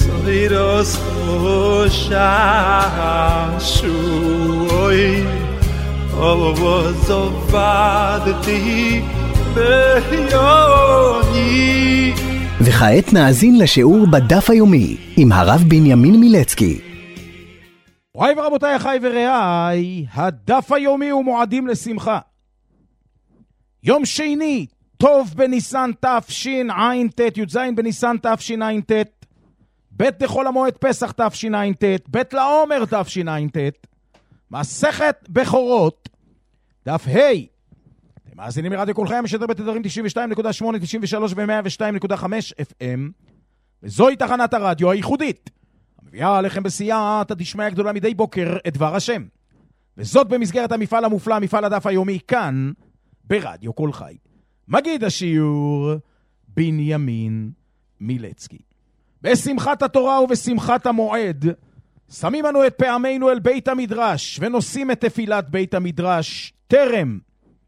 Soiros Hoshashuoi Ovozovadti Beyoni. וכעת נאזין לשיעור בדף היומי עם הרב בנימין מילצקי. וואי ורבותיי, אחי ורעי, הדף היומי הוא מועדים לשמחה. יום שני, טוב בניסן תשע"ט, י"ז בניסן תשע"ט, ב' לחול המועד פסח תשע"ט, ב' לעומר תשע"ט, מסכת בכורות, דף ה'. אתם מאזינים לרדיו קול חי המשדר בתדרים 92.8, 93 ו-102.5 FM, וזוהי תחנת הרדיו הייחודית, המביאה עליכם בסייעתא דשמיא הגדולה מדי בוקר את דבר השם, וזאת במסגרת המפעל המופלא, מפעל הדף היומי, כאן ברדיו קול חי. מגיד השיעור בנימין מילצקי. בשמחת התורה ובשמחת המועד שמים אנו את פעמינו אל בית המדרש ונושאים את תפילת בית המדרש טרם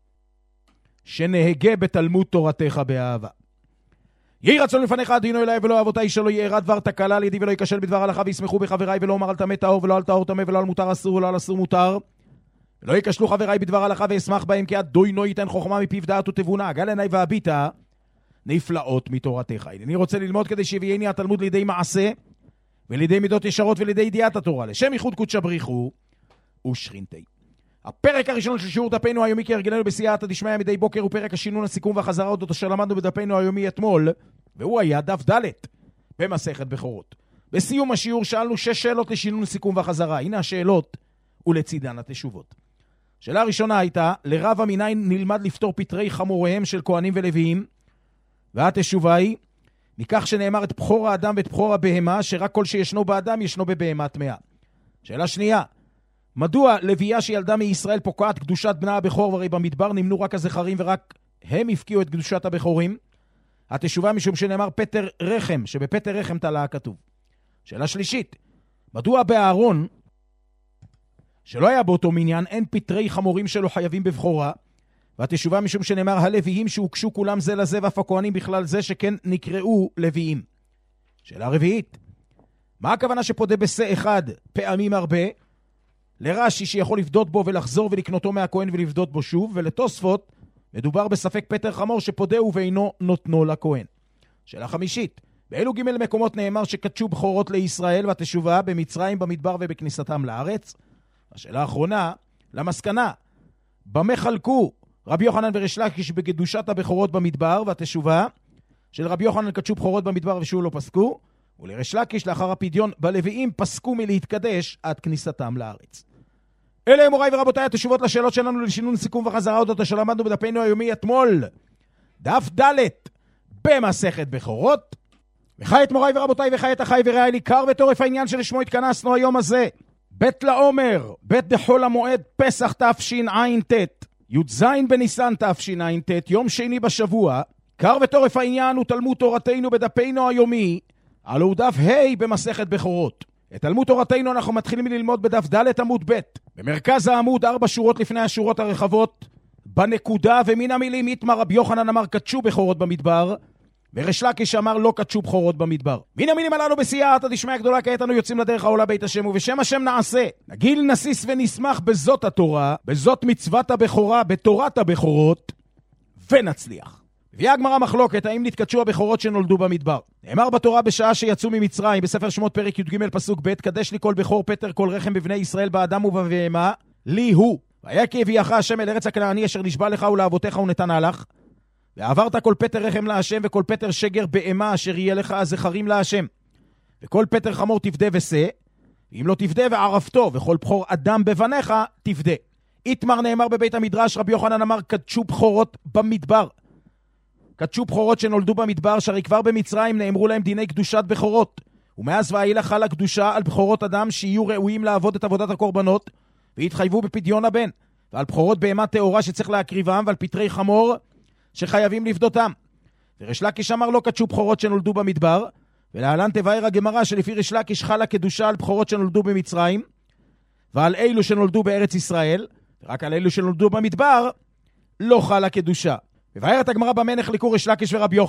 שנהגה בתלמוד תורתך באהבה. יהי רצון לפניך אדינו אליי ולא אבותיי, שלא יארע דבר תקלה על ידי ולא ייכשל בדבר הלכה, וישמחו בחבריי, ולא אומר על טמא טהור ולא על טהור טמא, ולא על מותר אסור ולא על אסור מותר, ולא ייכשלו חבריי בדבר הלכה ואשמח בהם, כי אדוני ייתן חוכמה מפיו דעת ותבונה, גל עיניי והביטה נפלאות מתורתך. אני רוצה ללמוד כדי שיביאני התלמוד לידי מעשה ולידי מידות ישרות ולידי ידיעת התורה, לשם ייחוד קודשא בריחו ושכינתי. הפרק הראשון של שיעור דפנו היומי כהרגלנו בסייעתא דשמיא מדי בוקר הוא פרק השינון, הסיכום והחזרה אודות אשר למדנו בדפנו היומי אתמול, והוא היה דף ד' במסכת בכורות. בסיום השיעור שאלנו 6 שאלות לשינון, סיכום והחזרה. הנה השאלות ולצידן התשובות. שאלה הראשונה הייתה, לרב המניין נלמד לפתור פטרי חמוריהם של כהנים ולוויים? והתשובה היא, מכך שנאמר את בחור האדם ואת בחור הבהמה, שרק כל שישנו באדם ישנו בבהמה טמאה. שאלה שנייה, מדוע לוויה שילדה מישראל פוקעת קדושת בנה הבכור, והרי במדבר נמנו רק הזכרים ורק הם הפקיעו את קדושת הבכורים? התשובה משום שנאמר פטר רחם, שבפטר רחם תלה הכתוב. שאלה שלישית, מדוע באהרון שלא היה באותו מניין אין פטרי חמורים שלו חייבים בבכורה? והתשובה משום שנאמר הלוויים שהוקשו כולם זה לזה, ואף הכהנים בכלל זה שכן נקראו לוויים. שאלה רביעית, מה הכוונה שפודה בשה אחד פעמים הרבה? לרש"י שיכול לפדות בו ולחזור ולקנותו מהכהן ולפדות בו שוב, ולתוספות מדובר בספק פטר חמור שפודה ובאינו נותנו לכהן. שאלה חמישית, באילו ג' מקומות נאמר שקדשו בכורות לישראל? והתשובה במצרים, במדבר ובכניסתם לארץ. השאלה האחרונה, למסקנה, במה חלקו רבי יוחנן וריש לקיש בקדושת הבכורות במדבר? והתשובה של רבי יוחנן קדשו בכורות במדבר ושוב לא פסקו, ולריש לקיש לאחר הפדיון בלוויים פסקו מלהתקדש עד כניסתם לארץ. אלה הם מוריי ורבותיי התשובות לשאלות שלנו לשינון, סיכום וחזרה אודות אשר למדנו בדפנו היומי אתמול, דף ד' במסכת בכורות. וכעת מוריי ורבותיי, וכעת אחי ורעי, עיקר וטורף העניין שלשמו התכנסנו היום הזה, ב' לעומר, ב' לחול המועד פסח תשע"ט, י"ז בניסן תשע"ט, יום שני בשבוע. עיקר וטורף העניין הוא תלמוד תורתנו בדפנו היומי, הלוא דף ה' במסכת בכורות. את תלמוד תורתנו אנחנו מתחילים ללמוד בדף ד' עמוד ב', במרכז העמוד 4 שורות לפני השורות הרחבות, בנקודה ומן המילים יתמר רבי יוחנן אמר קדשו בכורות במדבר, וריש לקיש אמר לא קדשו בכורות במדבר. מן המילים הללו בסייעתא דשמיא הגדולה כעת אנו יוצאים לדרך העולה בית השם, ובשם השם נעשה, נגיל נסיס ונשמח בזאת התורה, בזאת מצוות הבכורה, בתורת הבכורות, ונצליח. הביאה הגמרא מחלוקת האם נתקדשו הבכורות שנולדו במדבר. נאמר בתורה בשעה שיצאו ממצרים בספר שמות פרק י"ג פסוק ב', קדש לי כל בכור פטר כל רחם בבני ישראל באדם ובבהמה לי הוא, והיה כי הביאך השם אל ארץ הכנעני אשר נשבע לך ולאבותיך ונתנה לך, ועברת כל פטר רחם להשם וכל פטר שגר בהמה אשר יהיה לך הזכרים להשם, וכל פטר חמור תפדה ושה, ואם לא תפדה וערפתו, וכל בכור אדם בבניך תפדה. איתמר נאמר בבית המדרש, רבי יוחנן אמר קדשו בכורות במדבר. קדשו בכורות שנולדו במדבר, שהרי כבר במצרים נאמרו להם דיני קדושת בכורות, ומאז ואילך חלה קדושה על בכורות אדם שיהיו ראויים לעבוד את עבודת הקורבנות והתחייבו בפדיון הבן, ועל בכורות בהמה טהורה שצריך להקריבם, ועל פטרי חמור שחייבים לפדותם. וריש לקיש אמר לא קדשו בכורות שנולדו במדבר, ולהלן תבאר הגמרא שלפי ריש לקיש חלה קדושה על בכורות שנולדו במצרים ועל אלו שנולדו בארץ ישראל, ורק על אלו שנולדו במדבר לא חלה קדושה. ובארת הגמרא במה נחלקו ריש לקיש ורבי יוחנן.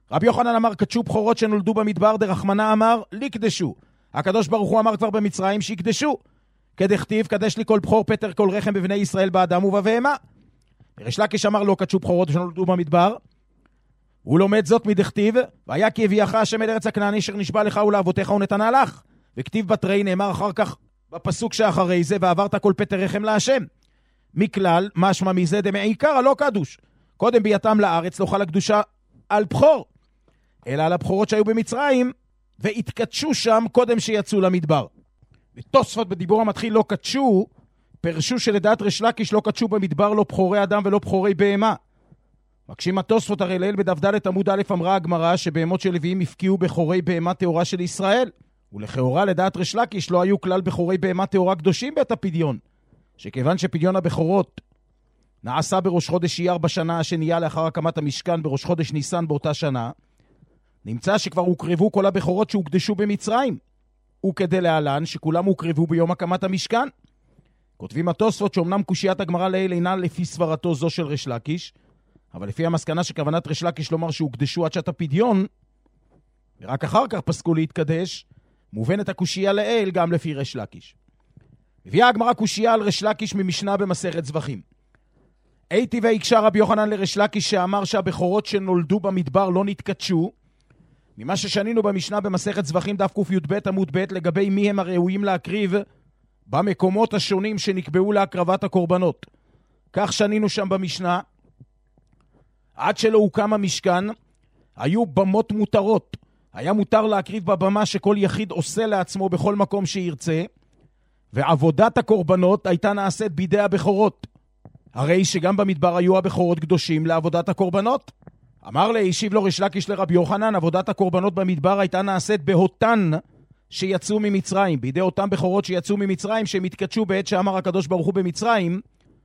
רבי יוחנן אמר, קדשו בכורות שנולדו במדבר, דרחמנא אמר, לקדשו. הקדוש ברוך הוא אמר כבר במצרים שיקדשו. כדכתיב, קדש לי כל בכור פטר כל רחם בבני ישראל באדם ובבהמה. ריש לקיש אמר, לא קדשו בכורות שנולדו במדבר. הוא לומד זאת מדכתיב, והיה כי הביאך השם אל ארץ הכנעני אשר נשבע לך ולאבותיך ונתנה לך. וכתיב בתרי נאמר אחר כך בפסוק שאחרי זה, ועברת כל פטר רחם להשם. מכלל, משמע מזה דמעיקר הלא קדוש. קודם ביאתם לארץ לא חלה קדושה על בכור, אלא על הבכורות שהיו במצרים, והתקדשו שם קודם שיצאו למדבר. ותוספות בדיבור המתחיל לא קדשו, פרשו שלדעת ריש לקיש לא קדשו במדבר לא בכורי אדם ולא בכורי בהמה. מקשים התוספות הרי ליל בדף ד' עמוד א' אמרה הגמרא שבהמות של לוויים הפקיעו בכורי בהמה טהורה של ישראל, ולכאורה לדעת ריש לקיש לא היו כלל בכורי בהמה טהורה קדושים בעת הפדיון, שכיוון שפדיון הבכורות נעשה בראש חודש אייר בשנה השנייה לאחר הקמת המשכן בראש חודש ניסן באותה שנה, נמצא שכבר הוקרבו כל הבכורות שהוקדשו במצרים, וכדי להלן שכולם הוקרבו ביום הקמת המשכן. כותבים התוספות שאומנם קושיית הגמרא לעיל אינה לפי סברתו זו של ריש לקיש, אבל לפי המסקנה שכוונת ריש לקיש לומר שהוקדשו עד שעת הפדיון, ורק אחר כך פסקו להתקדש, מובנת הקושייה לעיל גם לפי ריש לקיש. הביאה הגמרא קושייה על ריש לקיש ממשנה במסכת זבחים. הייתי והקשה רבי יוחנן לריש לקיש שאמר שהבכורות שנולדו במדבר לא נתקדשו, ממה ששנינו במשנה במסכת זבחים דף ק"י"ב עמוד ב' לגבי מי הם הראויים להקריב במקומות השונים שנקבעו להקרבת הקורבנות. כך שנינו שם במשנה, עד שלא הוקם המשכן, היו במות מותרות. היה מותר להקריב בבמה שכל יחיד עושה לעצמו בכל מקום שירצה, ועבודת הקורבנות הייתה נעשית בידי הבכורות. הרי שגם במדבר היו הבכורות קדושים לעבודת הקורבנות. אמר להשיב לו ריש לקיש לרבי יוחנן, עבודת הקורבנות במדבר הייתה נעשית בהותן שיצאו ממצרים, בידי אותם בכורות שיצאו ממצרים, שהם התקדשו בעת שאמר הקדוש ברוך הוא במצרים,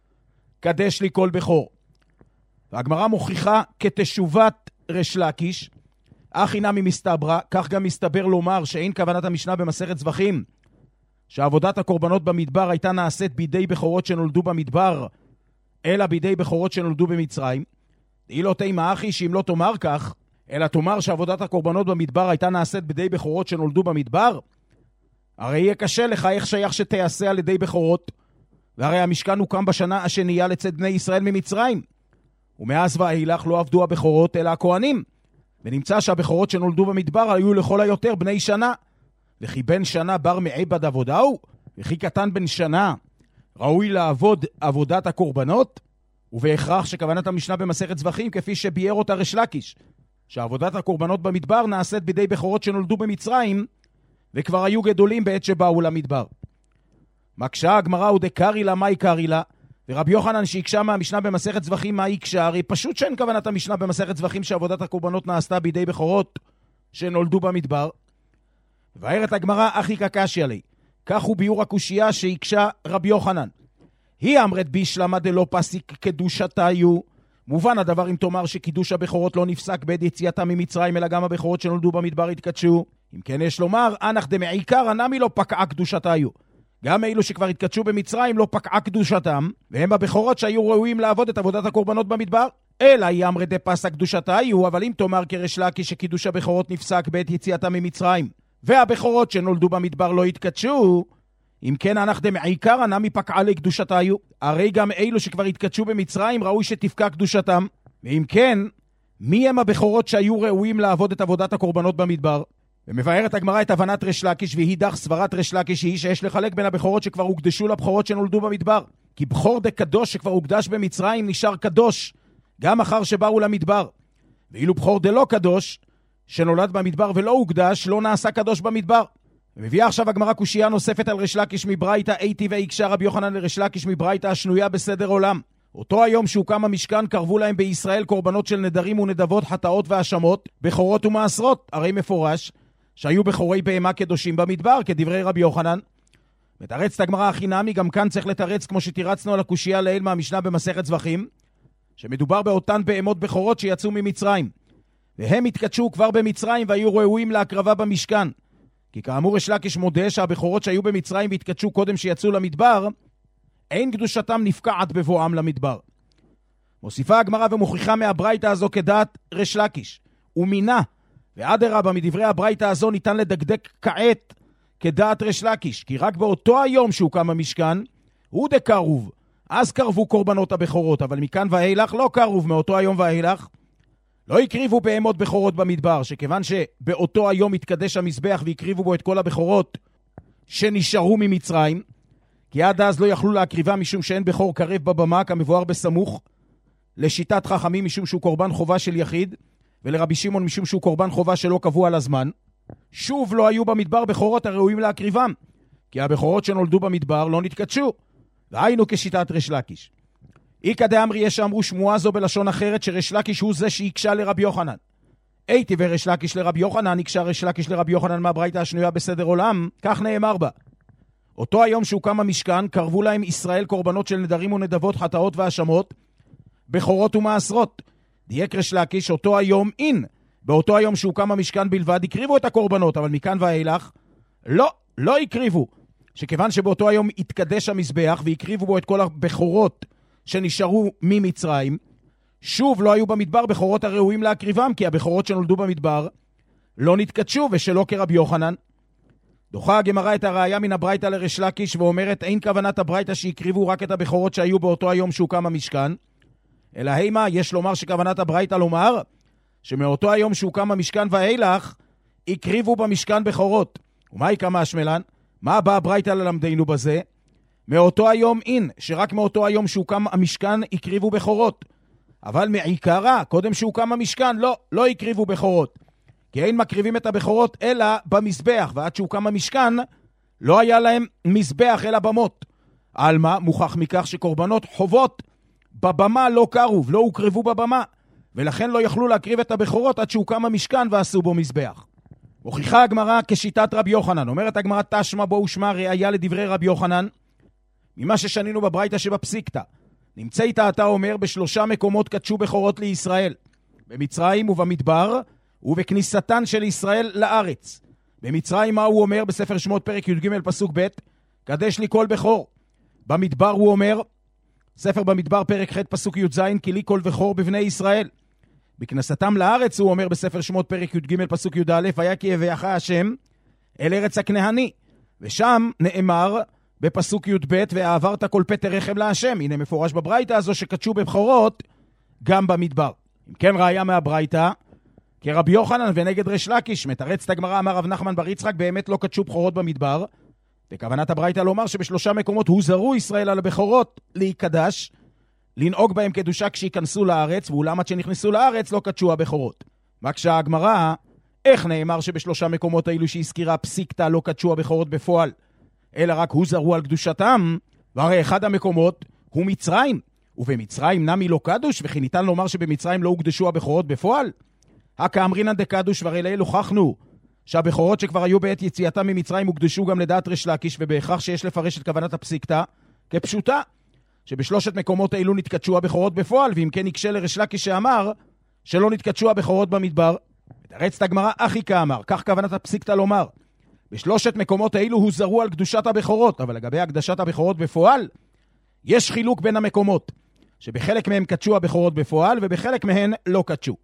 קדש לי כל בכור. והגמרא מוכיחה כתשובת ריש לקיש, אך הנה ממסתברא, כך גם מסתבר לומר שאין כוונת המשנה במסכת זבחים, שעבודת הקורבנות במדבר הייתה נעשית בידי בכורות שנולדו במדבר, אלא בידי בכורות שנולדו במצרים. היא לא תימא אחי שאם לא תאמר כך, אלא תאמר שעבודת הקורבנות במדבר הייתה נעשית בידי בכורות שנולדו במדבר, הרי יהיה קשה לך איך שייך שתיעשה על ידי בכורות, והרי המשכן הוקם בשנה השנייה לצאת בני ישראל ממצרים, ומאז ואילך לא עבדו הבכורות אלא הכהנים, ונמצא שהבכורות שנולדו במדבר היו לכל היותר בני שנה, וכי בן שנה בר מעבד עבודהו, וכי קטן בן שנה ראוי לעבוד עבודת הקורבנות, ובהכרח שכוונת המשנה במסכת זבחים כפי שביאר אותה ריש לקיש, שעבודת הקורבנות במדבר נעשית בידי בכורות שנולדו במצרים, וכבר היו גדולים בעת שבאו למדבר. מקשה הגמרא ודקרי לה, מה יקרי לה? ורבי יוחנן שהקשה מהמשנה במסכת זבחים, מה יקשה? הרי פשוט שאין כוונת המשנה במסכת זבחים שעבודת הקורבנות נעשתה בידי בכורות שנולדו במדבר. והערת הגמרא אחי קקשי עלי. כך הוא ביור הקושייה שהקשה רבי יוחנן. היא אמרת בישלמה דלא פסיק קדושתיו. מובן הדבר אם תאמר שקידוש הבכורות לא נפסק בעת יציאתם ממצרים, אלא גם הבכורות שנולדו במדבר התקדשו. אם כן יש לומר, אנח דמעיקר הנמי לא פקעה קדושתיו. גם אלו שכבר התקדשו במצרים לא פקעה קדושתם, והם הבכורות שהיו ראויים לעבוד את עבודת הקורבנות במדבר. אלא היא אמרת דפסק קדושתיו, אבל אם תאמר כריש לקיש שקידוש הבכורות נפסק בעת יציאתם ממצרים, והבכורות שנולדו במדבר לא התקדשו, אם כן אנח דמעיקר הנמי פקעה לקדושתיו. הרי גם אלו שכבר התקדשו במצרים ראוי שתפקע קדושתם. ואם כן, מי הם הבכורות שהיו ראויים לעבוד את עבודת הקורבנות במדבר? ומבארת הגמרא את הבנת ריש לקיש, והידך סברת ריש לקיש היא שיש לחלק בין הבכורות שכבר הוקדשו לבכורות שנולדו במדבר. כי בכור דקדוש שכבר הוקדש במצרים נשאר קדוש גם אחר שבאו למדבר, ואילו בכור דלא קדוש שנולד במדבר ולא הוקדש לא נעשה קדוש במדבר. ומביאה עכשיו הגמרא קושייה נוספת על ריש לקיש מברייתא, הייתי והקשה רבי יוחנן לריש לקיש מברייתא השנויה בסדר עולם. אותו היום שהוקם המשכן קרבו להם בישראל קורבנות של נדרים ונדבות, חטאות והאשמות, בכורות ומעשרות. הרי מפורש שהיו בכורי בהמה קדושים במדבר, כדברי רבי יוחנן. מתרצת הגמרא הכי נמי, גם כאן צריך לתרץ כמו שתירצנו על הקושייה לעיל מהמשנה במסכת זבחים, שמדובר באותן בהמות בכורות שיצאו ממצרים, והם התקדשו כבר במצרים והיו ראויים להקרבה במשכן. כי כאמור ריש לקיש מודה שהבכורות שהיו במצרים והתקדשו קודם שיצאו למדבר, אין קדושתם נפקעת בבואם למדבר. מוסיפה הגמרא ומוכיחה מהברייתא הזו כדעת ריש לקיש, ומינה, ואדרבה מדברי הברייתא הזו ניתן לדקדק כעת כדעת ריש לקיש, כי רק באותו היום שהוקם המשכן, הוא דקרוב, אז קרבו קורבנות הבכורות, אבל מכאן ואילך לא קרוב, מאותו היום ואילך לא הקריבו בהמות בכורות במדבר, שכיוון שבאותו היום התקדש המזבח והקריבו בו את כל הבכורות שנשארו ממצרים, כי עד אז לא יכלו להקריבה משום שאין בכור קרב בבמה כמבואר בסמוך, לשיטת חכמים משום שהוא קורבן חובה של יחיד, ולרבי שמעון משום שהוא קורבן חובה שלא קבוע על הזמן. שוב לא היו במדבר בכורות הראויים להקריבם, כי הבכורות שנולדו במדבר לא נתקדשו, והיינו כשיטת ריש לקיש. איקא דאמרי יש שאמרו שמועה זו בלשון אחרת שריש לקיש הוא זה שהקשה לרבי יוחנן. הייתי וריש לקיש לרבי יוחנן, הקשה ריש לקיש לרבי יוחנן מהברייתא השנויה בסדר עולם, כך נאמר בה. אותו היום שהוקם המשכן, קרבו להם ישראל קורבנות של נדרים ונדבות, חטאות והאשמות, בכורות ומעשרות. דייק ריש לקיש, אותו היום אין. באותו היום שהוקם המשכן בלבד, הקריבו את הקורבנות, אבל מכאן ואילך, לא הקריבו. שכיוון שבאותו היום התקדש המזבח, והקריבו בו את כל הבכורות שנשארו ממצרים, שוב לא היו במדבר בכורות הראויים להקריבם, כי הבכורות שנולדו במדבר לא נתקדשו, ושלא כרבי יוחנן. דוחה הגמרא את הראיה מן הברייתא לריש לקיש, ואומרת, אין כוונת הברייתא שהקריבו רק את הבכורות שהיו באותו היום שהוקם המשכן, אלא הימה, יש לומר שכוונת הברייתא לומר, שמאותו היום שהוקם המשכן ואילך, הקריבו במשכן בכורות. ומה יקמה השמלן? מה בא הברייתא ללמדנו בזה? מאותו היום אין, שרק מאותו היום שהוקם המשכן הקריבו בכורות. אבל מעיקרה, קודם שהוקם המשכן, לא הקריבו בכורות. כי אין מקריבים את הבכורות אלא במזבח, ועד שהוקם המשכן, לא היה להם מזבח אלא במות. על מה? מוכח מכך שקורבנות חובות בבמה לא קרוב, לא הוקרבו בבמה, ולכן לא יכלו להקריב את הבכורות עד שהוקם המשכן ועשו בו מזבח. הוכיחה הגמרא כשיטת רבי יוחנן. אומרת הגמרא תשמע בו ושמע ראיה לדברי רבי יוחנן, ממה ששנינו בברייתא שבפסיקתא. נמצא איתה אתה אומר, בשלושה מקומות קדשו בכורות לישראל, במצרים ובמדבר, ובכניסתן של ישראל לארץ. במצרים מה הוא אומר? בספר שמות פרק י"ג פסוק ב', קדש לי כל בכור. במדבר הוא אומר, ספר במדבר פרק ח' פסוק י"ז, כי לי כל בכור בבני ישראל. בכנסתם לארץ הוא אומר בספר שמות פרק י"ג פסוק י"א, היה כי הביאך השם אל ארץ הכנעני. ושם נאמר בפסוק י"ב, והעברת כל פטר רחם להשם. הנה מפורש בברייתא הזו שקדשו בבכורות גם במדבר. אם כן ראיה מהברייתא, כרבי יוחנן ונגד ריש לקיש, מתרץ את הגמרא, אמר רב נחמן בר יצחק, באמת לא קדשו בכורות במדבר. וכוונת הברייתא לומר שבשלושה מקומות הוזהרו ישראל על הבכורות להיקדש, לנהוג בהם קדושה כשיכנסו לארץ, ואולם עד שנכנסו לארץ לא קדשו הבכורות. מקשה הגמרא, איך נאמר שבשלושה מקומות האלו שהזכירה פסיקתא לא קדשו הבכורות בפועל, אלא רק הוזהרו על קדושתם? והרי אחד המקומות הוא מצרים, ובמצרים נמי לא קדוש, וכי ניתן לומר שבמצרים לא הוקדשו הבכורות בפועל? הכאמרינן דקדוש, והרי לאל הוכחנו שהבכורות שכבר היו בעת יציאתם ממצרים הוקדשו גם לדעת ריש לקיש, ובהכרח שיש לפרש את כוונת הפסיקתא כפשוטה, שבשלושת מקומות האלו נתקדשו הבכורות בפועל, ואם כן יקשה לריש לקיש שאמר שלא נתקדשו הבכורות במדבר. מתרץ את הגמרא, אחי כאמר, כך כוונת הפסיקתא לומר, בשלושת מקומות האלו הוזהרו על קדושת הבכורות, אבל לגבי הקדשת הבכורות בפועל, יש חילוק בין המקומות, שבחלק מהם קדשו הבכורות בפועל, ובחלק מהן לא קדשו.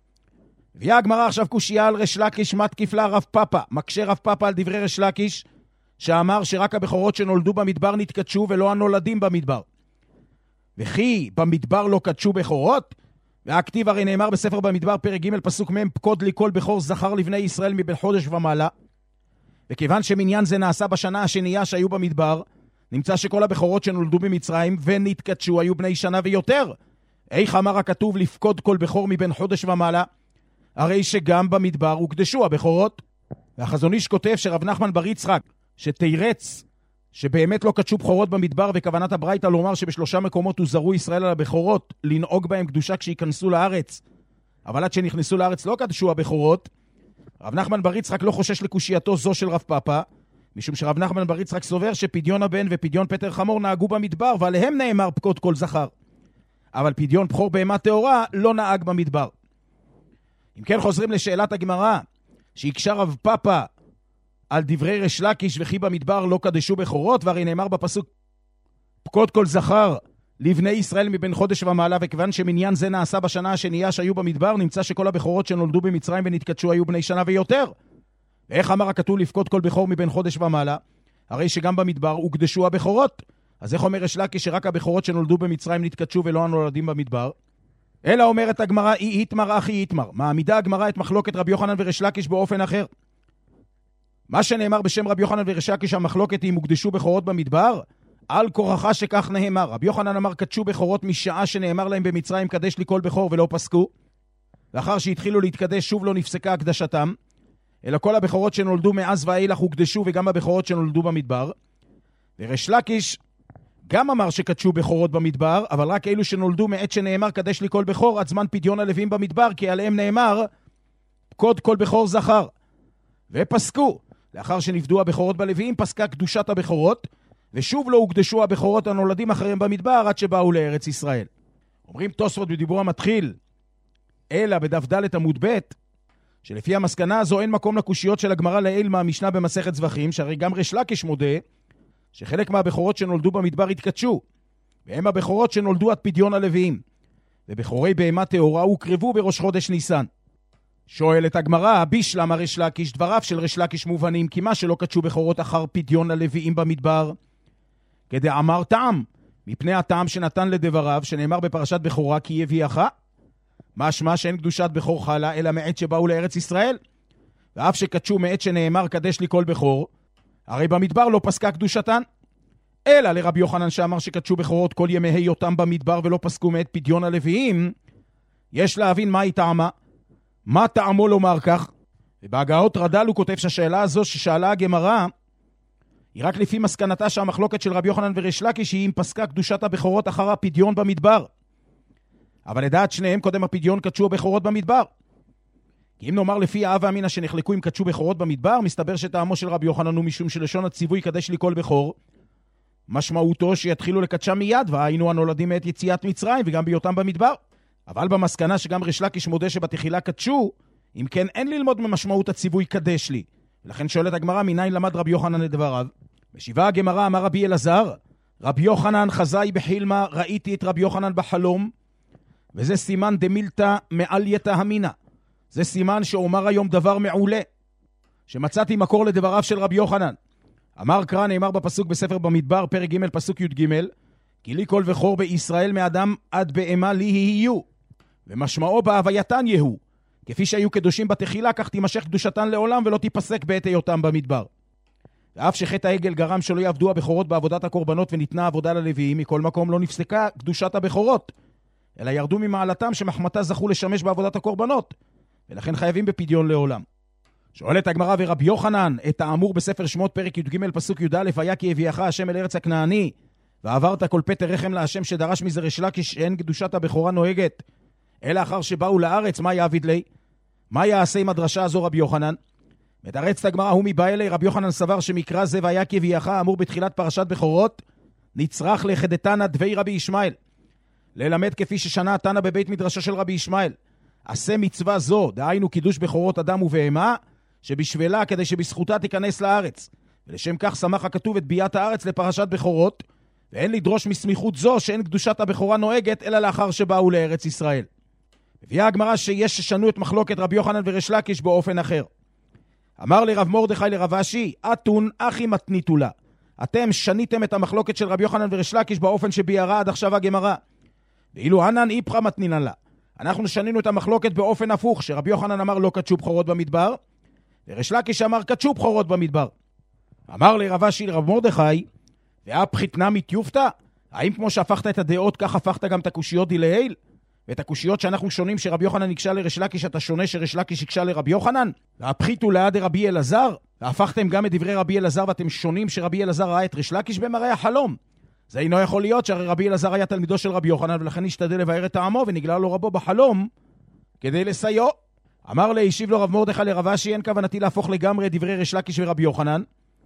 הביאה הגמרא עכשיו קושיה על ריש לקיש, מה תקיף לה רב פאפא, מקשה רב פאפא על דברי ריש לקיש, שאמר שרק הבכורות שנולדו במדבר נתקדשו ולא הנולדים במדבר. וכי במדבר לא קדשו בכורות? והכתיב הרי נאמר בספר במדבר פרק ג' פסוק מ', פקוד לי כל בכור זכר לבני ישראל מבן חודש ומעלה. וכיוון שמניין זה נעשה בשנה השנייה שהיו במדבר, נמצא שכל הבכורות שנולדו במצרים ונתקדשו היו בני שנה ויותר. איך אמר הכתוב לפקוד כל בכור מבן חודש ומעלה? הרי שגם במדבר הוקדשו הבכורות. והחזון איש כותב שרב נחמן בר יצחק, שתירץ שבאמת לא קדשו בכורות במדבר, וכוונת הברייתא לומר שבשלושה מקומות הוזהרו ישראל על הבכורות לנהוג בהם קדושה כשיכנסו לארץ, אבל עד שנכנסו לארץ לא קדשו הבכורות, רב נחמן בר יצחק לא חושש לקושייתו זו של רב פאפא, משום שרב נחמן בר יצחק סובר שפדיון הבן ופדיון פטר חמור נהגו במדבר, ועליהם נאמר פקוד כל זכר, אבל פדיון בכור בהמה טהורה לא נהג במדבר. אם כן חוזרים לשאלת הגמרא, שהקשה רב פאפא על דברי ריש לקיש וכי במדבר לא קדשו בכורות, והרי נאמר בפסוק פקוד כל זכר לבני ישראל מבין חודש ומעלה, וכיוון שמניין זה נעשה בשנה השנייה שהיו במדבר, נמצא שכל הבכורות שנולדו במצרים ונתקדשו היו בני שנה ויותר. ואיך אמר הכתוב לפקוד כל בכור מבין חודש ומעלה? הרי שגם במדבר הוקדשו הבכורות. אז איך אומר ריש לקיש שרק הבכורות שנולדו במצרים נתקדשו ולא הנולדים במדבר? אלא אומרת הגמרא, אי איתמר אחי איתמר. מעמידה הגמרא את מחלוקת רבי יוחנן וריש לקיש באופן אחר. מה שנאמר בשם רבי יוחנן וריש לקיש, המחלוקת אם הוקדשו בכורות במדבר, על כורחה שכך נאמר. רבי יוחנן אמר קדשו בכורות משעה שנאמר להם במצרים קדש לי כל בכור ולא פסקו. לאחר שהתחילו להתקדש שוב לא נפסקה הקדשתם, אלא כל הבכורות שנולדו מאז ואילך הוקדשו, וגם הבכורות שנולדו במדבר. וריש לקיש גם אמר שקדשו בכורות במדבר, אבל רק אלו שנולדו מעת שנאמר קדש לי כל בכור עד זמן פדיון הלווים במדבר, כי עליהם נאמר פקוד כל בכור זכר. ופסקו. לאחר שנפדו הבכורות בלווים פסקה קדושת הבכורות, ושוב לא הוקדשו הבכורות הנולדים אחריהם במדבר עד שבאו לארץ ישראל. אומרים תוספות בדיבור המתחיל, אלא בדף ד' עמוד ב', שלפי המסקנה הזו אין מקום לקושיות של הגמרא לעיל מהמשנה במסכת זבחים, שהרי גם ריש לקיש מודה שחלק מהבכורות שנולדו במדבר התקדשו, והם הבכורות שנולדו עד פדיון הלוויים, ובכורי בהמה טהורה הוקרבו בראש חודש ניסן. שואלת הגמרא, בישלמה ריש לקיש, דבריו של ריש לקיש מובנים, כי מה שלא קדשו בכורות אחר פדיון הלוויים במדבר, כדאמר טעם, מפני הטעם שנתן לדבריו, שנאמר בפרשת בכורה כי יביאך, משמע שאין קדושת בכור חלה, אלא מעת שבאו לארץ ישראל. ואף שקדשו מעת שנאמר קדש לי כל בכור, הרי במדבר לא פסקה קדושתן. אלא לרבי יוחנן שאמר שקדשו בכורות כל ימי היותם במדבר ולא פסקו מעת פדיון הלוויים, יש להבין מה היא טעמה, מה טעמו לומר כך. ובהגאות רד"ל הוא כותב שהשאלה הזו ששאלה הגמרא, היא רק לפי מסקנתה שהמחלוקת של רבי יוחנן וריש לקיש היא אם פסקה קדושת הבכורות אחר הפדיון במדבר. אבל לדעת שניהם קודם הפדיון קדשו הבכורות במדבר. כי אם נאמר לפי האב והאמינא שנחלקו אם קדשו בכורות במדבר, מסתבר שטעמו של רבי יוחנן הוא משום שלשון הציווי קדש לי כל בכור, משמעותו שיתחילו לקדשם מיד, והיינו הנולדים מעת יציאת מצרים וגם בהיותם במדבר. אבל במסקנה שגם ריש לקיש מודה שבתחילה קדשו, אם כן אין ללמוד ממשמעות הציווי קדש לי. ולכן שואלת הגמרא, מניין למד רבי יוחנן לדבריו? משיבה הגמרא, אמר רבי אלעזר, רבי יוחנן חזאי בחילמה, ראיתי את רבי יוחנן בחלום, וזה סימן דמילתא מעלייתא המינה. זה סימן שאומר היום דבר מעולה, שמצאתי מקור לדבריו של רבי יוחנן. אמר קרא, נאמר בפסוק בספר במדבר, פרק ג' פסוק י"ג, כי לי כל בכור בישראל מאדם עד בהמה לי יהיו, ומשמעו בהווייתן יהיו, כפי שהיו קדושים בתחילה, כך תימשך קדושתן לעולם ולא תיפסק בעת היותם במדבר. ואף שחטא העגל גרם שלא יעבדו הבכורות בעבודת הקורבנות וניתנה עבודה ללוויים, מכל מקום לא נפסקה קדושת הבכורות, אלא ירדו ממעלתם שמחמתה זכו לשמש בעבודת הקורבנות, ולכן חייבים בפדיון לעולם. שואלת הגמרא, ורבי יוחנן את האמור בספר שמות פרק י"ג פסוק י"א, היה כי הביאך השם אל ארץ הכנעני ועברת כל פטר רחם להשם, שדרש מזה ריש לקיש שאין קדושת הבכורה נוהגת אלא אחר שבאו לארץ, מה יעביד לי? מה יעשה עם הדרשה הזו רבי יוחנן? מתרצת הגמרא, הוא מבא אלי, רבי יוחנן סבר שמקרא זה והיה כי הביאך אמור בתחילת פרשת בכורות נצרך לחדתנא דבי רבי ישמעאל, ללמד כפי ששנה תנא בבית מדרשו של רבי ישמעאל, עשה מצווה זו, דהיינו קידוש בכורות אדם ובהמה, שבשבילה כדי שבזכותה תיכנס לארץ, ולשם כך שמח הכתוב את ביאת הארץ לפרשת בכורות, ואין לדרוש מסמיכות זו שאין קדושת הבכורה נוהגת אלא לאחר שבאו לארץ ישראל. הביאה הגמרא שיש ששנו את מחלוקת רבי יוחנן וריש לקיש באופן אחר. אמר לרב מרדכי לרב אשי, אתון אחי מתניתו לה. אתם שניתם את המחלוקת של רבי יוחנן וריש לקיש באופן שביארה עד עכשיו הגמרא. ואילו הנן איפרא מתנינן לה. אנחנו שנינו את המחלוקת באופן הפוך, שרבי יוחנן אמר לא קדשו בכורות במדבר, וריש לקיש אמר קדשו בכורות במדבר. אמר לרב אשי לרב מרדכי, והפחית נמית יופתא, האם כמו שהפכת את הדעות כך הפכת גם את הקושיות דילהיל? ואת הקושיות שאנחנו שונים שרבי יוחנן יקשה לריש לקיש אתה שונה שריש לקיש יקשה לרבי יוחנן? והפחיתו ליד רבי אלעזר, והפכתם גם את דברי רבי אלעזר ואתם שונים שרבי אלעזר ראה את ריש לקיש במראה החלום. זה אינו יכול להיות שהרי רבי אלעזר היה תלמידו של רבי יוחנן ולכן השתדל לבאר את טעמו ונגלה לו רבו בחלום כדי לסייעו. אמר להשיב לו רב מרדכי לרב אשי, אין כוונתי להפוך לגמרי את דברי ריש לקיש ורבי יוחנן,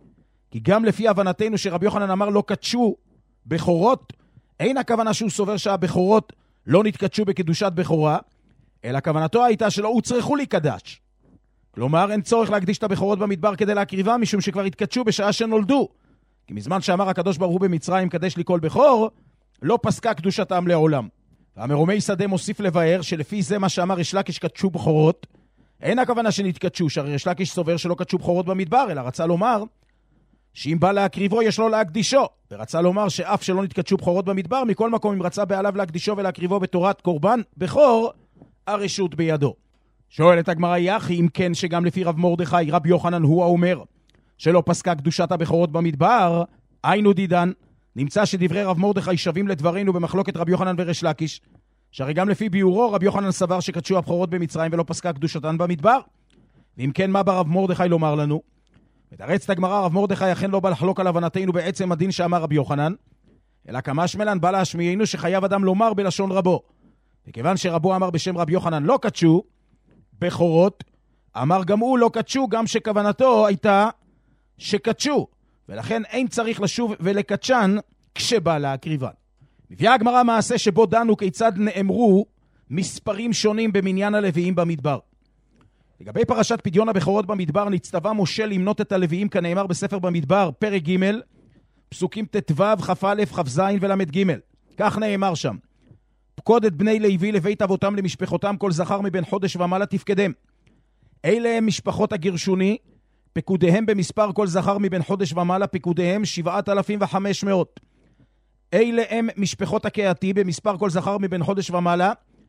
כי גם לפי הבנתנו שרבי יוחנן אמר לא קדשו בכורות, אין הכוונה שהוא סובר שהבכורות לא נתקדשו בקדושת בכורה, אלא כוונתו הייתה שלא הוצרכו להיקדש. כלומר, אין צורך להקדיש את הבכורות במדבר כדי להקריבה, משום שכבר התקדשו בשעה שנולדו. כי מזמן שאמר הקדוש ברוך הוא במצרים, קדש לי כל בכור, לא פסקה קדושתם לעולם. והמרומי שדה מוסיף לבאר שלפי זה מה שאמר ריש לקיש קדשו בכורות, אין הכוונה שנתקדשו, שהרי ריש לקיש סובר שלא קדשו בכורות במדבר, אלא רצה לומר שאם בא להקריבו יש לו להקדישו, ורצה לומר שאף שלא נתקדשו בכורות במדבר, מכל מקום אם רצה בעליו להקדישו ולהקריבו בתורת קורבן בכור, הרשות בידו. שואלת הגמרא יחי, אם כן שגם לפי רב מרדכי, רב יוחנן הוא האומר שלא פסקה קדושת הבכורות במדבר, היינו דידן, נמצא שדברי רב מרדכי שווים לדברינו במחלוקת רב יוחנן וריש לקיש, שהרי גם לפי ביורו רב יוחנן סבר שקדשו הבכורות במצרים ולא פסקה קדושתן במדבר. ואם כן, מה ברב מרדכי לומר לנו? מתרצת הגמרא, רב מרדכי אכן לא בא לחלוק על הבנתנו בעצם הדין שאמר רב יוחנן, אלא כמשמען בא להשמיענו שחייב אדם לומר בלשון רבו. וכיוון שרבו אמר בשם רב יוחנן לא קדשו בכורות, אמר גם הוא לא קדשו, גם שכוונתו הייתה שקדשו, ולכן אין צריך לשוב ולקדשן כשבא להקריבן. מביאה הגמרא מעשה שבו דנו כיצד נאמרו מספרים שונים במניין הלוויים במדבר. לגבי פרשת פדיון הבכורות במדבר, נצטווה משה למנות את הלוויים כנאמר בספר במדבר, פרק ג', פסוקים ט"ו, כ"א, כ"ז ול"ג. כך נאמר שם: פקוד את בני לוי לבית אבותם למשפחותם, כל זכר מבין חודש ומעלה תפקדם. אלה הם משפחות הגרשוני, פקודיהם במספר כל זכר מבין חודש ומעלה, פקודיהם 7,500. אלה הם משפחות הקהתי, במספר כל זכר מבין חודש ומעלה,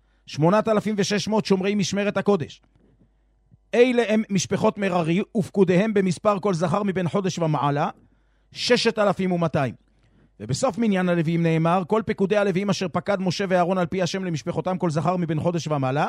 8,600 שומרי משמרת הקודש. אלה הם משפחות מררי, ופקודיהם במספר כל זכר מבין חודש ומעלה, 6,200. ובסוף מניין הלוויים נאמר, כל פקודי הלוויים אשר פקד משה ואהרון על פי השם למשפחותם כל זכר מבין חודש ומעלה,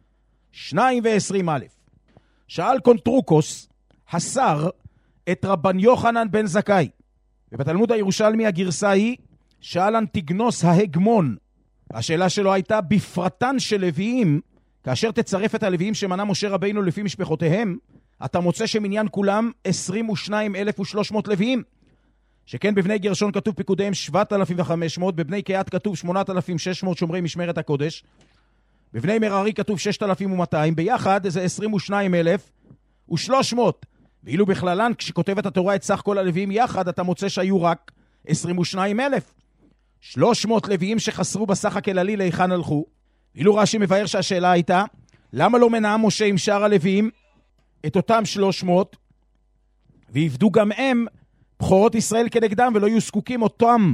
22,000. שאל קונטרוקוס, השר, את רבן יוחנן בן זכאי. ובתלמוד הירושלמי הגרסה היא, שאל אנטיגנוס ההגמון. השאלה שלו הייתה, בפרטן של לוויים, כאשר תצרף את הלוויים שמנה משה רבינו לפי משפחותיהם, אתה מוצא שמניין כולם 22,300 לוויים. שכן בבני גרשון כתוב פקודיהם 7,500, בבני קהת כתוב 8,600 שומרי משמרת הקודש, בבני מררי כתוב 6,200, ביחד זה 22,300. ואילו בכללן, כשכותבת התורה את סך כל הלוויים יחד, אתה מוצא שהיו רק 22,000. 300 לוויים שחסרו בסך הכללי להיכן הלכו. ואילו רש"י מבאר שהשאלה הייתה, למה לא מנע משה עם שאר הלוויים את אותם 300, ויבדו גם הם בכורות ישראל כנגדם, ולא יהיו זקוקים אותם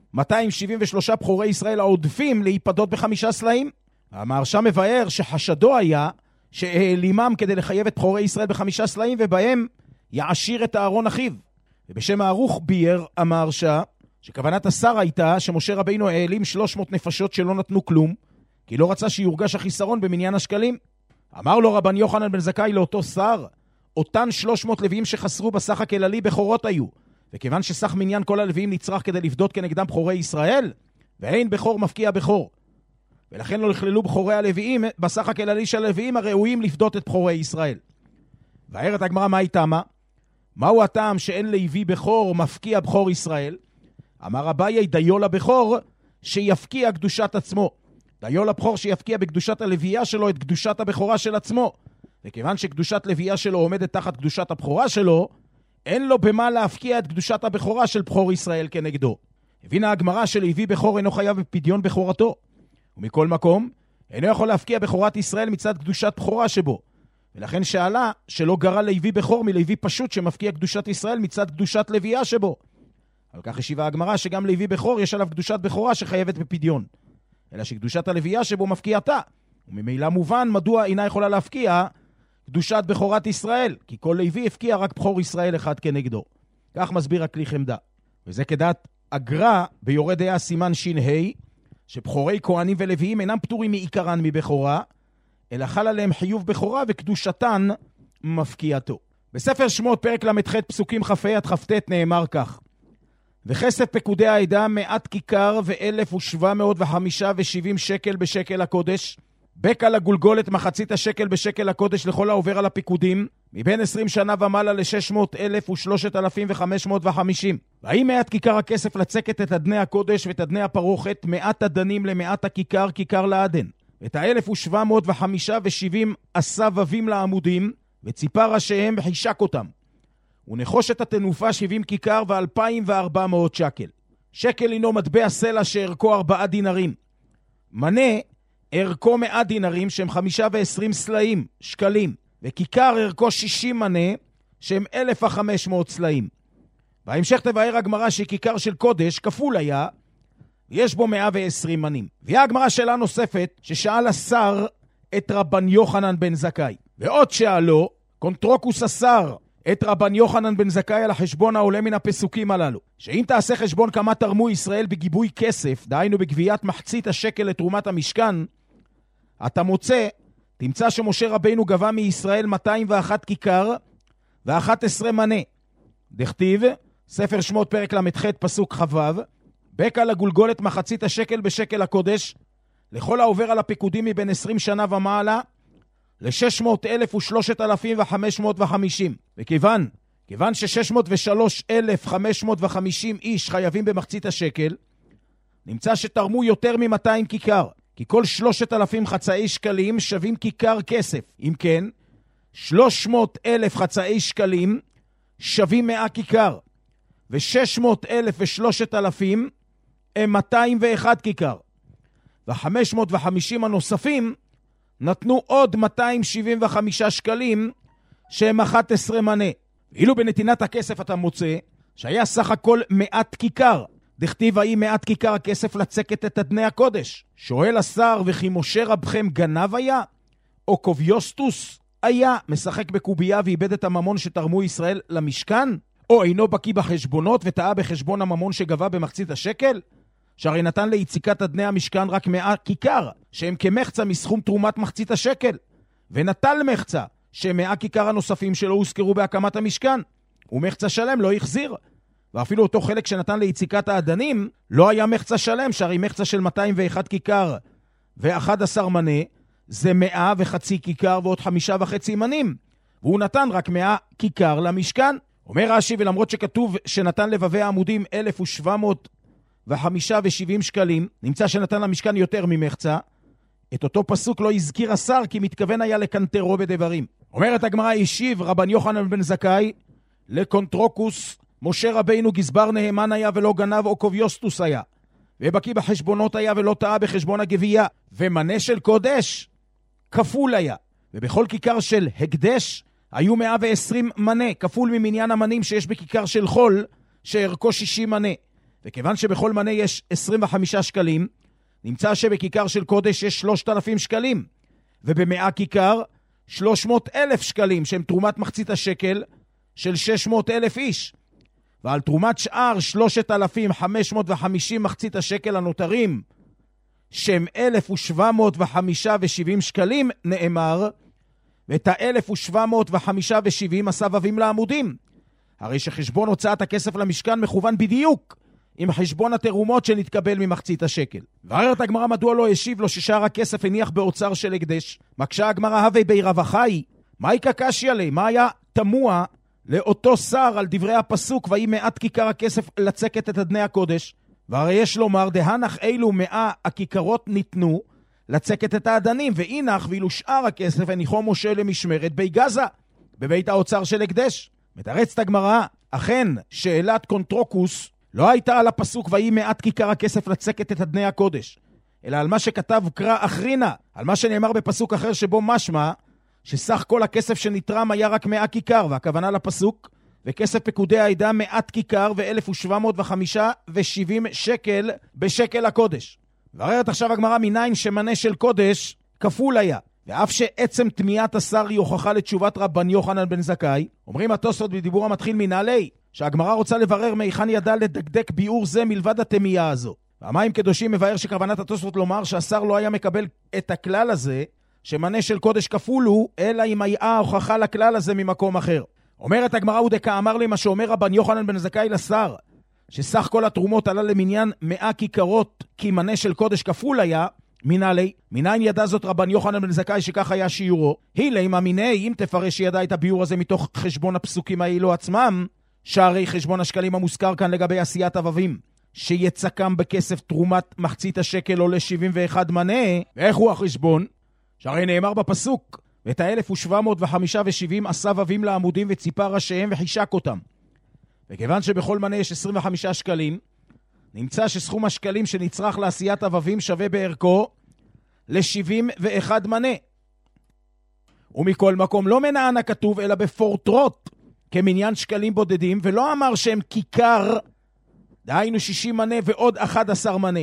273 בכורי ישראל העודפים להיפדות ב5 סלעים? המהרש"א מבאר שחשדו היה שהעלימם כדי לחייב את בכורי ישראל ב5 סלעים, ובהם יעשיר את אהרון אחיו. ובשם הערוך ביאר המהרש"א שכוונת השר הייתה שמשה רבינו העלים 300 נפשות שלא נתנו כלום, כי לא רצה שיורגש החיסרון במניין השקלים. אמר לו רבן יוחנן בן זכאי לאותו שר, אותן 300 לוויים שחסרו בסך הכללי בכורות היו, וכיוון שסך מניין כל הלוויים נצרך כדי לפדות כנגדם בכורי ישראל, ואין בכור מפקיע בכור, ולכן לא נכללו בכורי הלוויים בסך הכללי של הלוויים הראויים לפדות את בכורי ישראל. והערת הגמרא מה איתמה? מהו הטעם שאין לוי בכור מפקיע בכור ישראל? אמר אביי, דיו לבכור שיפקיע קדושת עצמו. דיו לבכור שיפקיע בקדושת הלוויה שלו את קדושת הבכורה של עצמו. וכיוון שקדושת לוויה שלו עומדת תחת קדושת הבכורה שלו, אין לו במה להפקיע את קדושת הבכורה של בכור ישראל כנגדו. הבינה הגמרא שלוי בכור אינו חייב בפדיון בכורתו. ומכל מקום, אינו יכול להפקיע בכורת ישראל מצד קדושת בכורה שבו. ולכן שאלה שלא גרה לוי בכור מלוי פשוט שמפקיע קדושת ישראל מצד קדושת לוויה שבו. על כך השיבה הגמרא שגם לוי בכור יש עליו קדושת בכורה שחייבת בפדיון. אלא שקדושת הלוויה שבו מפקיעתה. וממילא מובן מדוע אינה יכולה להפקיע קדושת בכורת ישראל, כי כל לוי הפקיע רק בכור ישראל אחד כנגדו. כך מסביר הכלי חמדה. וזה כדעת אגרה ביורד דעה סימן ש"ה, שבכורי כהנים ולוויים אינם פטורים מעיקרן מבכורה, אלא חל עליהם חיוב בכורה וקדושתן מפקיעתו. בספר שמות פרק למ"ח פסוקים כ"ה עד כ"ט נאמר כך: וכסף פקודי העדה 100 כיכר ו1,770 שקל בשקל הקודש, בקע לגולגולת מחצית השקל בשקל הקודש לכל העובר על הפיקודים, מבין 20 שנה ומעלה ל600,000 ו3,550. והאם 100 כיכר הכסף לצקת את אדני הקודש ואת אדני הפרוכת, 100 אדנים ל100 הכיכר, כיכר לעדן, ואת 1,770 הסבבים לעמודים, וציפה ראשיהם וחישק אותם, ונחושת התנופה 70 כיכר ו2,400 שקל. שקל הינו מטבע סלע שערכו 4 דינרים. מנה ערכו 100 דינרים שהם 5 ו-20 סלעים, שקלים. וכיכר ערכו 60 מנה שהם 1,500 סלעים. בהמשך תבאר הגמרא שכיכר של קודש כפול היה, יש בו 120 מנים. והיא הגמרא שאלה נוספת ששאל השר את רבן יוחנן בן זכאי. ועוד שאלו, קונטרוקוס השר את רבן יוחנן בן זכאי על החשבון העולה מן הפסוקים הללו, שאם תעשה חשבון כמה תרמו ישראל בגיבוי כסף, דהיינו בגביית מחצית השקל לתרומת המשכן, אתה תמצא שמשה רבינו גבה מישראל 201 כיכר ו11 מנה. דכתיב, ספר שמות פרק למ"ח פסוק חבב, בקע לגולגולת מחצית השקל בשקל הקודש, לכל העובר על הפקודים מבין 20 שנה ומעלה, ל-600,000 ו-3,550. וכיוון ש-603,550 איש חייבים במחצית השקל, נמצא שתרמו יותר מ-200 כיכר, כי כל 3,000 חצאי שקלים שווים כיכר כסף. אם כן, 300,000 חצאי שקלים שווים 100 כיכר, ו-600,000 ו-3,000 הם 201 כיכר. ו-550 הנוספים נתנו עוד 275 שקלים שהם 11 מנה. ואילו בנתינת הכסף אתה מוצא שהיה סך הכל 100 כיכר. דכתיב ההיא 100 כיכר הכסף לצקת את אדני הקודש. שואל השר, וכי משה רבכם גנב היה? או קוביוסטוס היה משחק בקובייה ואיבד את הממון שתרמו ישראל למשכן? או אינו בקיא בחשבונות וטעה בחשבון הממון שגבה במחצית השקל? שהרי נתן ליציקת אדני המשכן רק 100 כיכר, שהם כמחצה מסכום תרומת מחצית השקל, ונטל מחצה, שהם 100 כיכר הנוספים שלא הוזכרו בהקמת המשכן, ומחצה שלם לא החזיר. ואפילו אותו חלק שנתן ליציקת האדנים, לא היה מחצה שלם, שהרי מחצה של 201 כיכר ו11 מנה, זה 100 וחצי כיכר ועוד 5.5 מנים, והוא נתן רק 100 כיכר למשכן. אומר רש"י, ולמרות שכתוב שנתן לבבי העמודים 1,770 שקלים, נמצא שנתן למשכן יותר ממחצה, את אותו פסוק לא הזכיר השר, כי מתכוון היה לקנטרו בדברים. אומרת הגמרא, השיב רבן יוחנן בן זכאי לקונטרוקוס, משה רבינו גזבר נאמן היה ולא גנב, או קוביוסטוס היה, ובקיא בחשבונות היה ולא טעה בחשבון הגבייה, ומנה של קודש כפול היה, ובכל כיכר של הקדש היו 120 מנה, כפול ממניין המנים שיש בכיכר של חול, שערכו 60 מנה. וכיוון שבכל מנה יש 25 שקלים, נמצא שבכיכר של קודש יש 3,000 שקלים, ובמאה כיכר 300,000 שקלים, שהם תרומת מחצית השקל של 600,000 איש. ועל תרומת שאר 3,550 מחצית השקל הנותרים, שהם 1,770 שקלים, נאמר, ואת ה-1,770 הסבבים לעמודים. הרי שחשבון הוצאת הכסף למשכן מכוון בדיוק עם חשבון התרומות שנתקבל ממחצית השקל. וערת הגמרא מדוע לא השיב לו ששאר הכסף הניח באוצר של הקדש? מקשה הגמרא, הווי בי רווחי, מהי קקשי עלי? מה היה תמוה לאותו שר על דברי הפסוק, והיא 100 כיכר הכסף לצקת את אדני הקודש? והרי יש לומר, דהנך אילו 100 הכיכרות ניתנו לצקת את האדנים, ואינך ואילו שאר הכסף הניחו משה למשמרת בי גזה, בבית האוצר של הקדש. מתרצת הגמרא, אכן שאלת קונטרוקוס לא הייתה על הפסוק והיא 100 כיכר הכסף לצקת את אדני הקודש, אלא על מה שכתב קרא אחרינה, על מה שנאמר בפסוק אחר שבו משמע שסך כל הכסף שנתרם היה רק 100 כיכר, והכוונה לפסוק, וכסף פקודי העדה 100 כיכר ו1,770 שקל בשקל הקודש. ועררת עכשיו הגמרא, מניין שמנה של קודש כפול היה, ואף שעצם תמיית השר היא הוכחה לתשובת רבן יוחנן בן זכאי. אומרים התוספות בדיבור המתחיל מנעלי, שהגמרא רוצה לברר מהיכן ידע לדקדק ביאור זה מלבד התמייה הזו. והמים קדושים מבאר שכוונת התוספות לומר שהשר לא היה מקבל את הכלל הזה, שמנה של קודש כפול הוא, אלא אם היה הוכחה לכלל הזה ממקום אחר. אומרת הגמרא, ודקה אמר לי מה שאומר רבן יוחנן בן זכאי לשר, שסך כל התרומות עלה למניין 100 כיכרות, כי מנה של קודש כפול היה, מנהלי, מניין ידע זאת רבן יוחנן בן זכאי שכך היה שיעורו? הילי מאמיני, אם תפרש שידע את הביאור הזה מתוך חשבון הפסוקים האלו עצמם, שהרי חשבון השקלים המוזכר כאן לגבי עשיית אבבים, שיצקם בכסף תרומת מחצית השקל עולה 71 מנה, ואיך הוא החשבון? שהרי נאמר בפסוק, ואת 1,770 עשה אבבים לעמודים וציפה ראשיהם וחישק אותם. וכיוון שבכל מנה יש 25 שקלים, נמצא שסכום השקלים שנצרך לעשיית אבבים שווה בערכו ל-71 מנה. ומכל מקום לא מנען הכתוב אלא בפורטרות כמניין שקלים בודדים, ולא אמר שהם כיכר, דהיינו 60 מנה ועוד 11 מנה.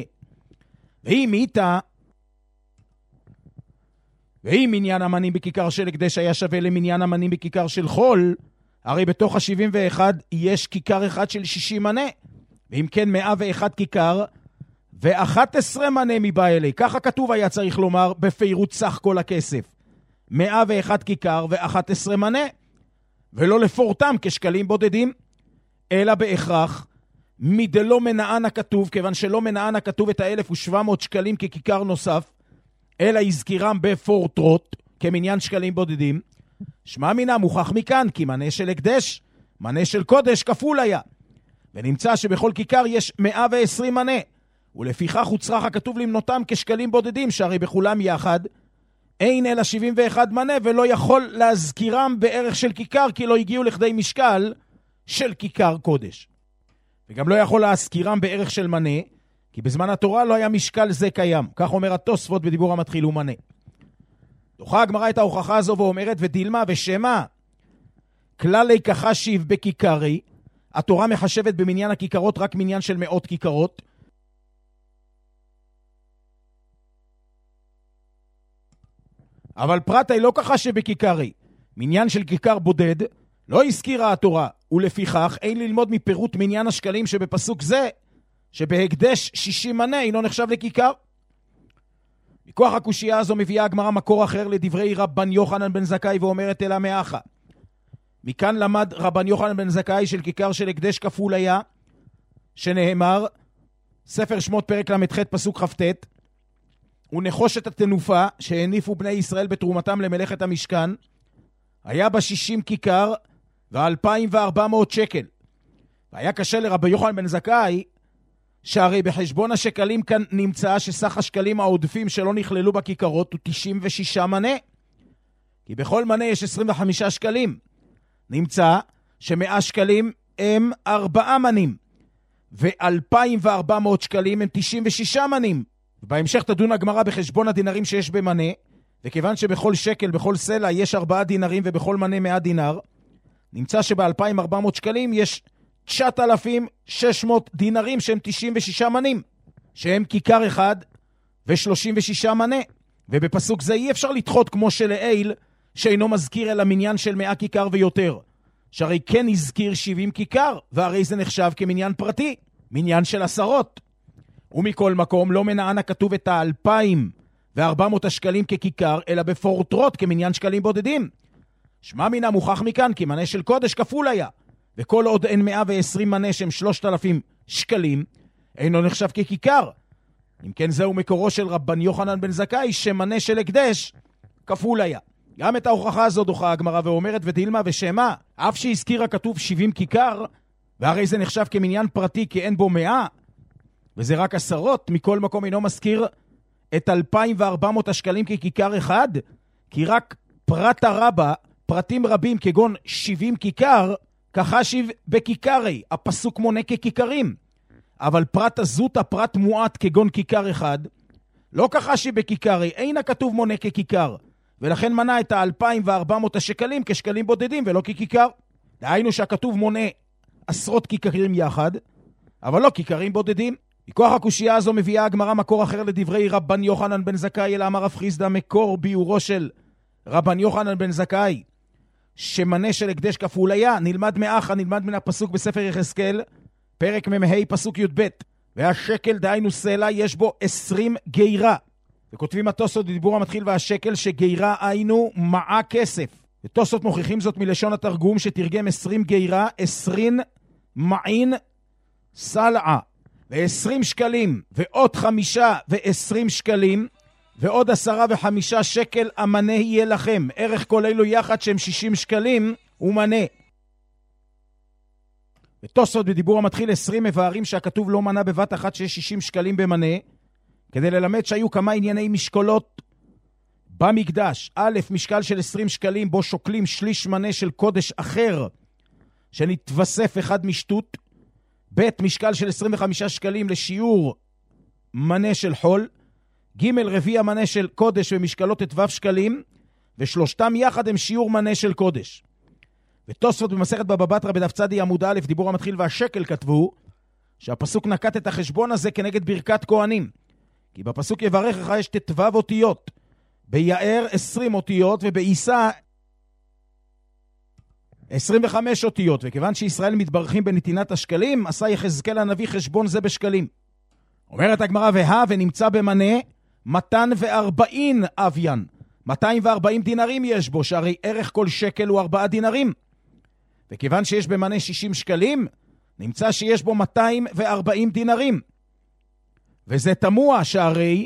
ואם מניין המנים בכיכר של הקדש היה שווה למניין המנים בכיכר של חול, הרי בתוך ה-71 יש כיכר אחד של 60 מנה, ואם כן 101 כיכר ו11 מנה מבא אלי. ככה כתוב היה צריך לומר בפירוט סך כל הכסף. 101 כיכר ו11 מנה, ולא לפורטם כשקלים בודדים, אלא בהכרח מדלא מנען הכתוב, כיוון שלא מנען הכתוב את ה-1,700 שקלים ככיכר נוסף, אלא הזכירם בפורטרות כמניין שקלים בודדים. שמע מינה מוכח מכאן, כי מנה של הקדש, מנה של קודש כפול היה. ונמצא שבכל כיכר יש 120 מנה, ולפיכך הוצרך הכתוב למנותם כשקלים בודדים, שהרי בכולם יחד אין אלא 71 מנה, ולא יכול להזכירם בערך של כיכר, כי לא הגיעו לכדי משקל של כיכר קודש. וגם לא יכול להזכירם בערך של מנה, כי בזמן התורה לא היה משקל זה קיים. כך אומר התוספות בדיבור המתחיל ומנה. דוחה הגמרא את ההוכחה הזו ואומרת, ודילמה ושמה כללי כחשיב בכיכרי, התורה מחשבת במניין הכיכרות רק מניין של מאות כיכרות, אבל פרטי לא כחשב בכיכרי, מניין של כיכר בודד לא הזכירה התורה, ולפיכך אין ללמוד מפירוט מניין השקלים שבפסוק זה, שבהקדש 60 מנה אינו נחשב לכיכר. מכוח הקושייה הזו מביאה הגמרא מקור אחר לדברי רבן יוחנן בן זכאי ואומרת אלה מאחה. מכאן למד רבן יוחנן בן זכאי של כיכר של הקדש כפול היה, שנאמר, ספר שמות פרק למ"ח פסוק כ"ט, ונחושת התנופה שהניפו בני ישראל בתרומתם למלאכת המשכן, היה בה 60 כיכר ו2,400 שקל. והיה קשה לרבי יוחנן בן זכאי, שהרי בחשבון השקלים כאן נמצא שסך השקלים העודפים שלא נכללו בכיכרות הוא 96 מנה, כי בכל מנה יש 25 שקלים. נמצא ש100 שקלים הם 4 מנים, ו2,400 שקלים הם 96 מנים. ובהמשך תדון הגמרא בחשבון הדינרים שיש במנה, וכיוון שבכל שקל, בכל סלע יש 4 דינרים ובכל מנה 100 דינר, נמצא שב2,400 שקלים יש 9,600 דינרים שהם 96 מנים, שהם כיכר אחד ו36 מנה. ובפסוק זה אי אפשר לדחות כמו שלעיל, שאינו מזכיר אלא מניין של 100 כיכר ויותר, שהרי כן הזכיר 70 כיכר, והרי זה נחשב כמניין פרטי, מניין של עשרות. ומכל מקום לא מנען הכתוב את 2,400 השקלים ככיכר, אלא בפורטרות כמניין שקלים בודדים. שמע מינה מוכח מכאן, כי מנה של קודש כפול היה, וכל עוד אין 120 מנה שהם 3,000 שקלים, אינו נחשב ככיכר. אם כן זהו מקורו של רבן יוחנן בן זכאי, שמנה של הקדש כפול היה. גם את ההוכחה הזו דוחה הגמרא ואומרת, ודילמה ושמה, אף שהזכיר הכתוב 70 כיכר, והרי זה נחשב כמניין פרטי כי אין בו 100, וזה רק עשרות, מכל מקום אינו מזכיר את 2,400 השקלים ככיכר אחד, כי רק פרט הרבה, פרטים רבים כגון 70 כיכר, כחשיב בכיכרי, הפסוק מונה ככיכרים. אבל פרט הזות, הפרט מועט כגון כיכר אחד, לא כחשיב בכיכרי, אין הכתוב מונה ככיכר, ולכן מנה את 2,400 השקלים כשקלים בודדים ולא ככיכר. דהיינו שהכתוב מונה עשרות כיכרים יחד, אבל לא כיכרים בודדים. מכוח הקושייה הזו מביאה הגמרא מקור אחר לדברי רבן יוחנן בן זכאי, אלא אמר רב חיסדא, מקור ביורו של רבן יוחנן בן זכאי, שמנה של הקדש כפול היה, נלמד מאחה, נלמד מן הפסוק בספר יחזקאל, פרק מ"ה פסוק י"ב, והשקל דהיינו סלע יש בו 20 גירה. וכותבים התוספות בדיבור המתחיל והשקל שגירה היינו מעה כסף. ותוספות מוכיחים זאת מלשון התרגום שתרגם 20 גירה, 20 מעין סלעה. ו20 שקלים, ועוד 5 ו20 שקלים, ועוד 10 ו5 שקל המנה יהיה לכם. ערך כל אלו יחד שהם 60 שקלים ומנה. ותוספות בדיבור המתחיל 20 מבארים שהכתוב לא מנה בבת אחת שיש 60 שקלים במנה, כדי ללמד שהיו כמה ענייני משקולות במקדש. א', משקל של 20 שקלים בו שוקלים שליש מנה של קודש אחר, שנתווסף אחד משטות. ב' משקל של 25 שקלים לשיעור מנה של חול, ג' רביע מנה של קודש ומשקלות ט"ו שקלים, ושלושתם יחד הם שיעור מנה של קודש. ותוספות במסכת בבא בתרא בדף צדי עמוד א', דיבור המתחיל והשקל, כתבו שהפסוק נקט את החשבון הזה כנגד ברכת כהנים. כי בפסוק יברכך יש ט"ו אותיות, ביער 20 אותיות ובעיסה 25 אותיות, וכיוון שישראל מתברכים בנתינת השקלים, עשה יחזקאל הנביא חשבון זה בשקלים. אומרת הגמרא ונמצא במנה 240 אביין, 240 דינרים יש בו, שהרי ערך כל שקל הוא 4 דינרים. וכיוון שיש במנה 60 שקלים, נמצא שיש בו 240 דינרים. וזה תמוה שהרי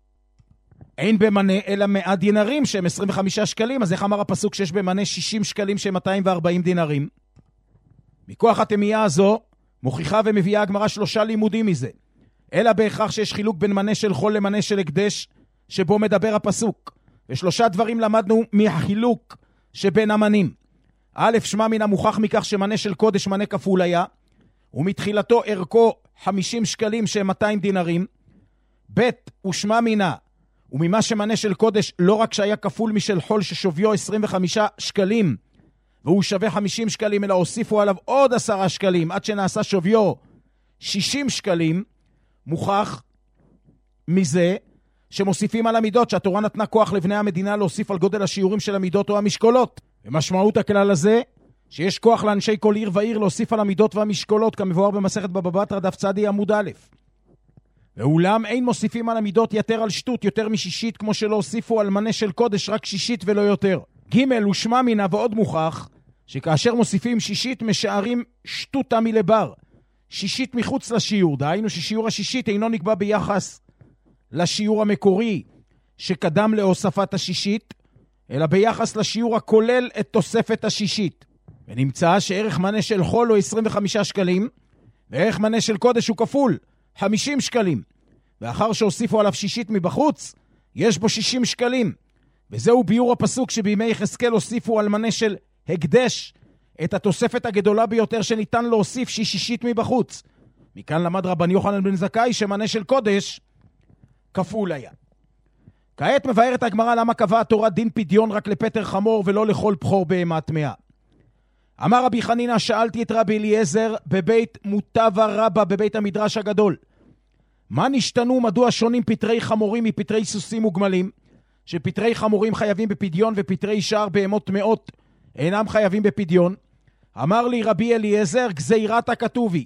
אין במנה אלא 100 דינרים שהם 25 שקלים, אז איך אמר הפסוק שיש במנה 60 שקלים שהם 240 דינרים? מכוח התמיהה הזו מוכיחה ומביאה הגמרא 3 לימודים מזה. אלא בהכרח שיש חילוק בין מנה של חול למנה של הקדש שבו מדבר הפסוק. ו3 דברים למדנו מהחילוק שבין המנים. א', שמע מן המוכח מכך שמנה של קודש מנה כפול היה, ומתחילתו ערכו 50 שקלים שהם 200 דינרים. ב', ושמע מינה, וממה שמנה של קודש לא רק שהיה כפול משל חול ששוויו 25 שקלים, והוא שווה 50 שקלים, אלא הוסיפו עליו עוד 10 שקלים, עד שנעשה שוויו 60 שקלים, מוכח מזה שמוסיפים על המידות, שהתורה נתנה כוח לבני המדינה להוסיף על גודל השיעורים של המידות או המשקולות. ומשמעות הכלל הזה, שיש כוח לאנשי כל עיר ועיר להוסיף על המידות והמשקולות, כמבואר במסכת בבא בתרא דף צדי עמוד א'. ואולם אין מוסיפים על המידות יתר על שטות, יותר משישית, כמו שלא הוסיפו על מנה של קודש רק שישית ולא יותר. ג' ושמע מינה ועוד מוכח, שכאשר מוסיפים שישית משערים שטותה מלבר. שישית מחוץ לשיעור, דהיינו ששיעור השישית אינו נקבע ביחס לשיעור המקורי שקדם להוספת השישית, אלא ביחס לשיעור הכולל את תוספת השישית. ונמצא שערך מנה של חול הוא 25 שקלים, וערך מנה של קודש הוא כפול, 50 שקלים. ואחר שהוסיפו עליו שישית מבחוץ, יש בו 60 שקלים. וזהו ביור הפסוק שבימי יחזקאל הוסיפו על מנה של הקדש את התוספת הגדולה ביותר שניתן להוסיף, שהיא שישית מבחוץ. מכאן למד רבן יוחנן בן זכאי שמנה של קודש כפול היה. כעת מבארת הגמרא למה קבעה התורה דין פדיון רק לפטר חמור ולא לכל בחור בהמה טמאה. אמר רבי חנינא, שאלתי את רבי אליעזר בבית מוטבא רבא בבית המדרש הגדול, מה נשתנו, מדוע שונים פטרי חמורים מפטרי סוסים וגמלים, שפטרי חמורים חייבים בפדיון ופטרי שאר בהמות טמאות אינם חייבים בפדיון? אמר לי רבי אליעזר, גזירת הכתובי.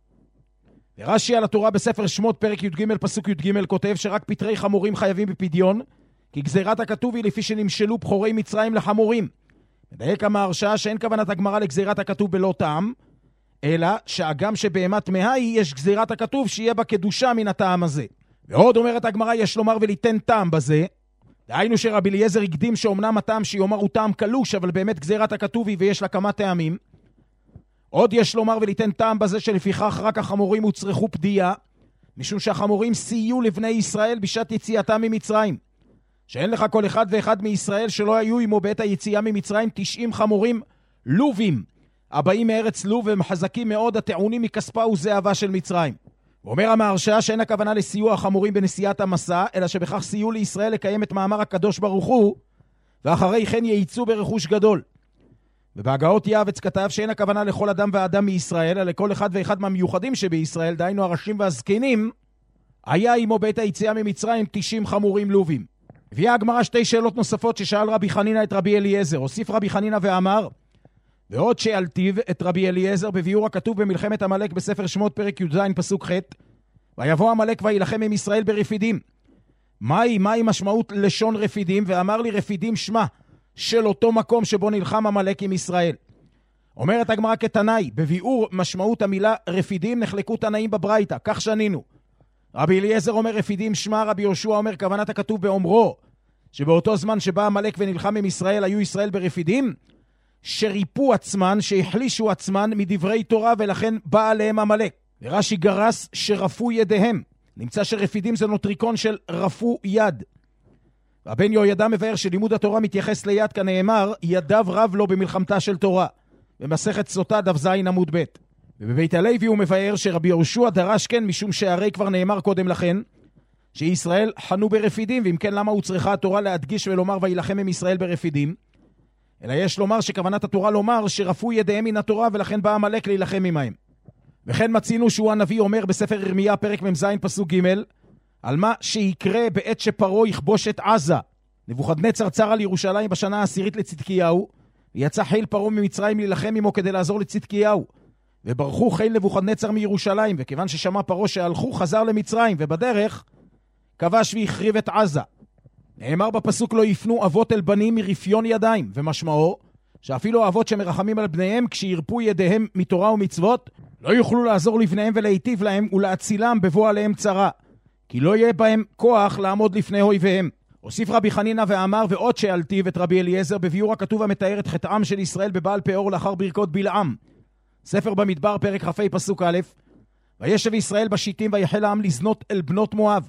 ורש"י על התורה בספר שמות פרק י"ג פסוק י"ג כותב שרק פטרי חמורים חייבים בפדיון, כי גזירת הכתובי לפי שנמשלו בחורי מצרים לחמורים. מדייק המהרש"א שאין כוונת הגמרא לגזירת הכתוב בלא טעם, אלא שהגם שבהמה טמאה היא, יש גזירת הכתוב שיהיה בה קדושה מן הטעם הזה. ועוד אומרת הגמרא, יש לומר וליתן טעם בזה, דהיינו שרבי אליעזר הקדים שאומנם הטעם שיאמר הוא טעם קלוש, אבל באמת גזירת הכתוב היא ויש לה כמה טעמים. עוד יש לומר וליתן טעם בזה שלפיכך רק החמורים הוצרכו פדיעה, משום שהחמורים סייעו לבני ישראל בשעת יציאתם ממצרים. שאין לך כל אחד ואחד מישראל שלא היו עמו בעת היציאה ממצרים 90 חמורים לובים, הבאים מארץ לוב והם חזקים מאוד, הטעונים מכספה וזהבה של מצרים. ואומר המהרש"א שאין הכוונה לסיוע החמורים בנסיעת המסע, אלא שבכך סייעו לישראל לקיים את מאמר הקדוש ברוך הוא, ואחרי כן ייצאו ברכוש גדול. ובהגאות יעבץ כתב שאין הכוונה לכל אדם ואדם מישראל, אלא לכל אחד ואחד מהמיוחדים שבישראל, דהיינו הראשים והזקנים, היה עמו בעת היציאה ממצרים 90 חמורים לובים. הביאה הגמרא 2 שאלות נוספות ששאל רבי חנינא את רבי אליעזר. הוסיף רבי חנינא ואמר, ועוד שאלתיו את רבי אליעזר בביאור הכתוב במלחמת עמלק בספר שמות פרק י"ז פסוק ח', ויבוא עמלק וילחם עם ישראל ברפידים. מהי משמעות לשון רפידים? ואמר לי רפידים שמה של אותו מקום שבו נלחם עמלק עם ישראל. אומרת הגמרא כתנאי, בביאור משמעות המילה רפידים נחלקו תנאים בברייתא, כך שנינו. רבי אליעזר אומר רפידים שמה, רבי יהושע אומר כוונת הכתוב באומרו, שבאותו זמן שבא עמלק ונלחם עם ישראל, היו ישראל ברפידים, שריפו עצמן, שהחלישו עצמן מדברי תורה, ולכן בא עליהם עמלק. ורש"י גרס שרפו ידיהם. נמצא שרפידים זה נוטריקון של רפו יד. והבן יהוידע מבאר שלימוד התורה מתייחס ליד, כנאמר, ידיו רב לו במלחמתה של תורה. במסכת סוטה דף ז עמוד ב'. ובבית הלוי הוא מבאר שרבי יהושע דרש כן, משום שהרי כבר נאמר קודם לכן, שישראל חנו ברפידים, ואם כן למה הוא צריכה התורה להדגיש ולומר וילחם עם ישראל ברפידים? אלא יש לומר שכוונת התורה לומר שרפו ידיהם מן התורה, ולכן בא עמלק להילחם עמהם. וכן מצינו שהוא הנביא אומר בספר ירמיה פרק מ"ז פסוק ג' על מה שיקרה בעת שפרעה יכבוש את עזה. נבוכדנצר צר על ירושלים בשנה העשירית לצדקיהו, ויצא חיל פרעה ממצרים להילחם עמו כדי לעזור לצדקיהו. וברחו חיל נבוכדנצר מירושלים, וכיוון ששמע פרעה שהלכו חזר למצרים, ובדרך כבש והחריב את עזה. נאמר בפסוק לא יפנו אבות אל בנים מרפיון ידיים, ומשמעו שאפילו האבות שמרחמים על בניהם כשירפו ידיהם מתורה ומצוות לא יוכלו לעזור לבניהם ולהיטיב להם ולהצילם בבוא עליהם צרה, כי לא יהיה בהם כוח לעמוד לפני אויביהם. הוסיף רבי חנינא ואמר ועוד שאלתיו את רבי אליעזר בביאור הכתוב המתאר את חטאם של ישראל בבעל פאור לאחר ברכות בלעם. ספר במדבר פרק כ"ה פסוק א' וישב ישראל בשיטים ויחל העם לזנות אל בנות מואב.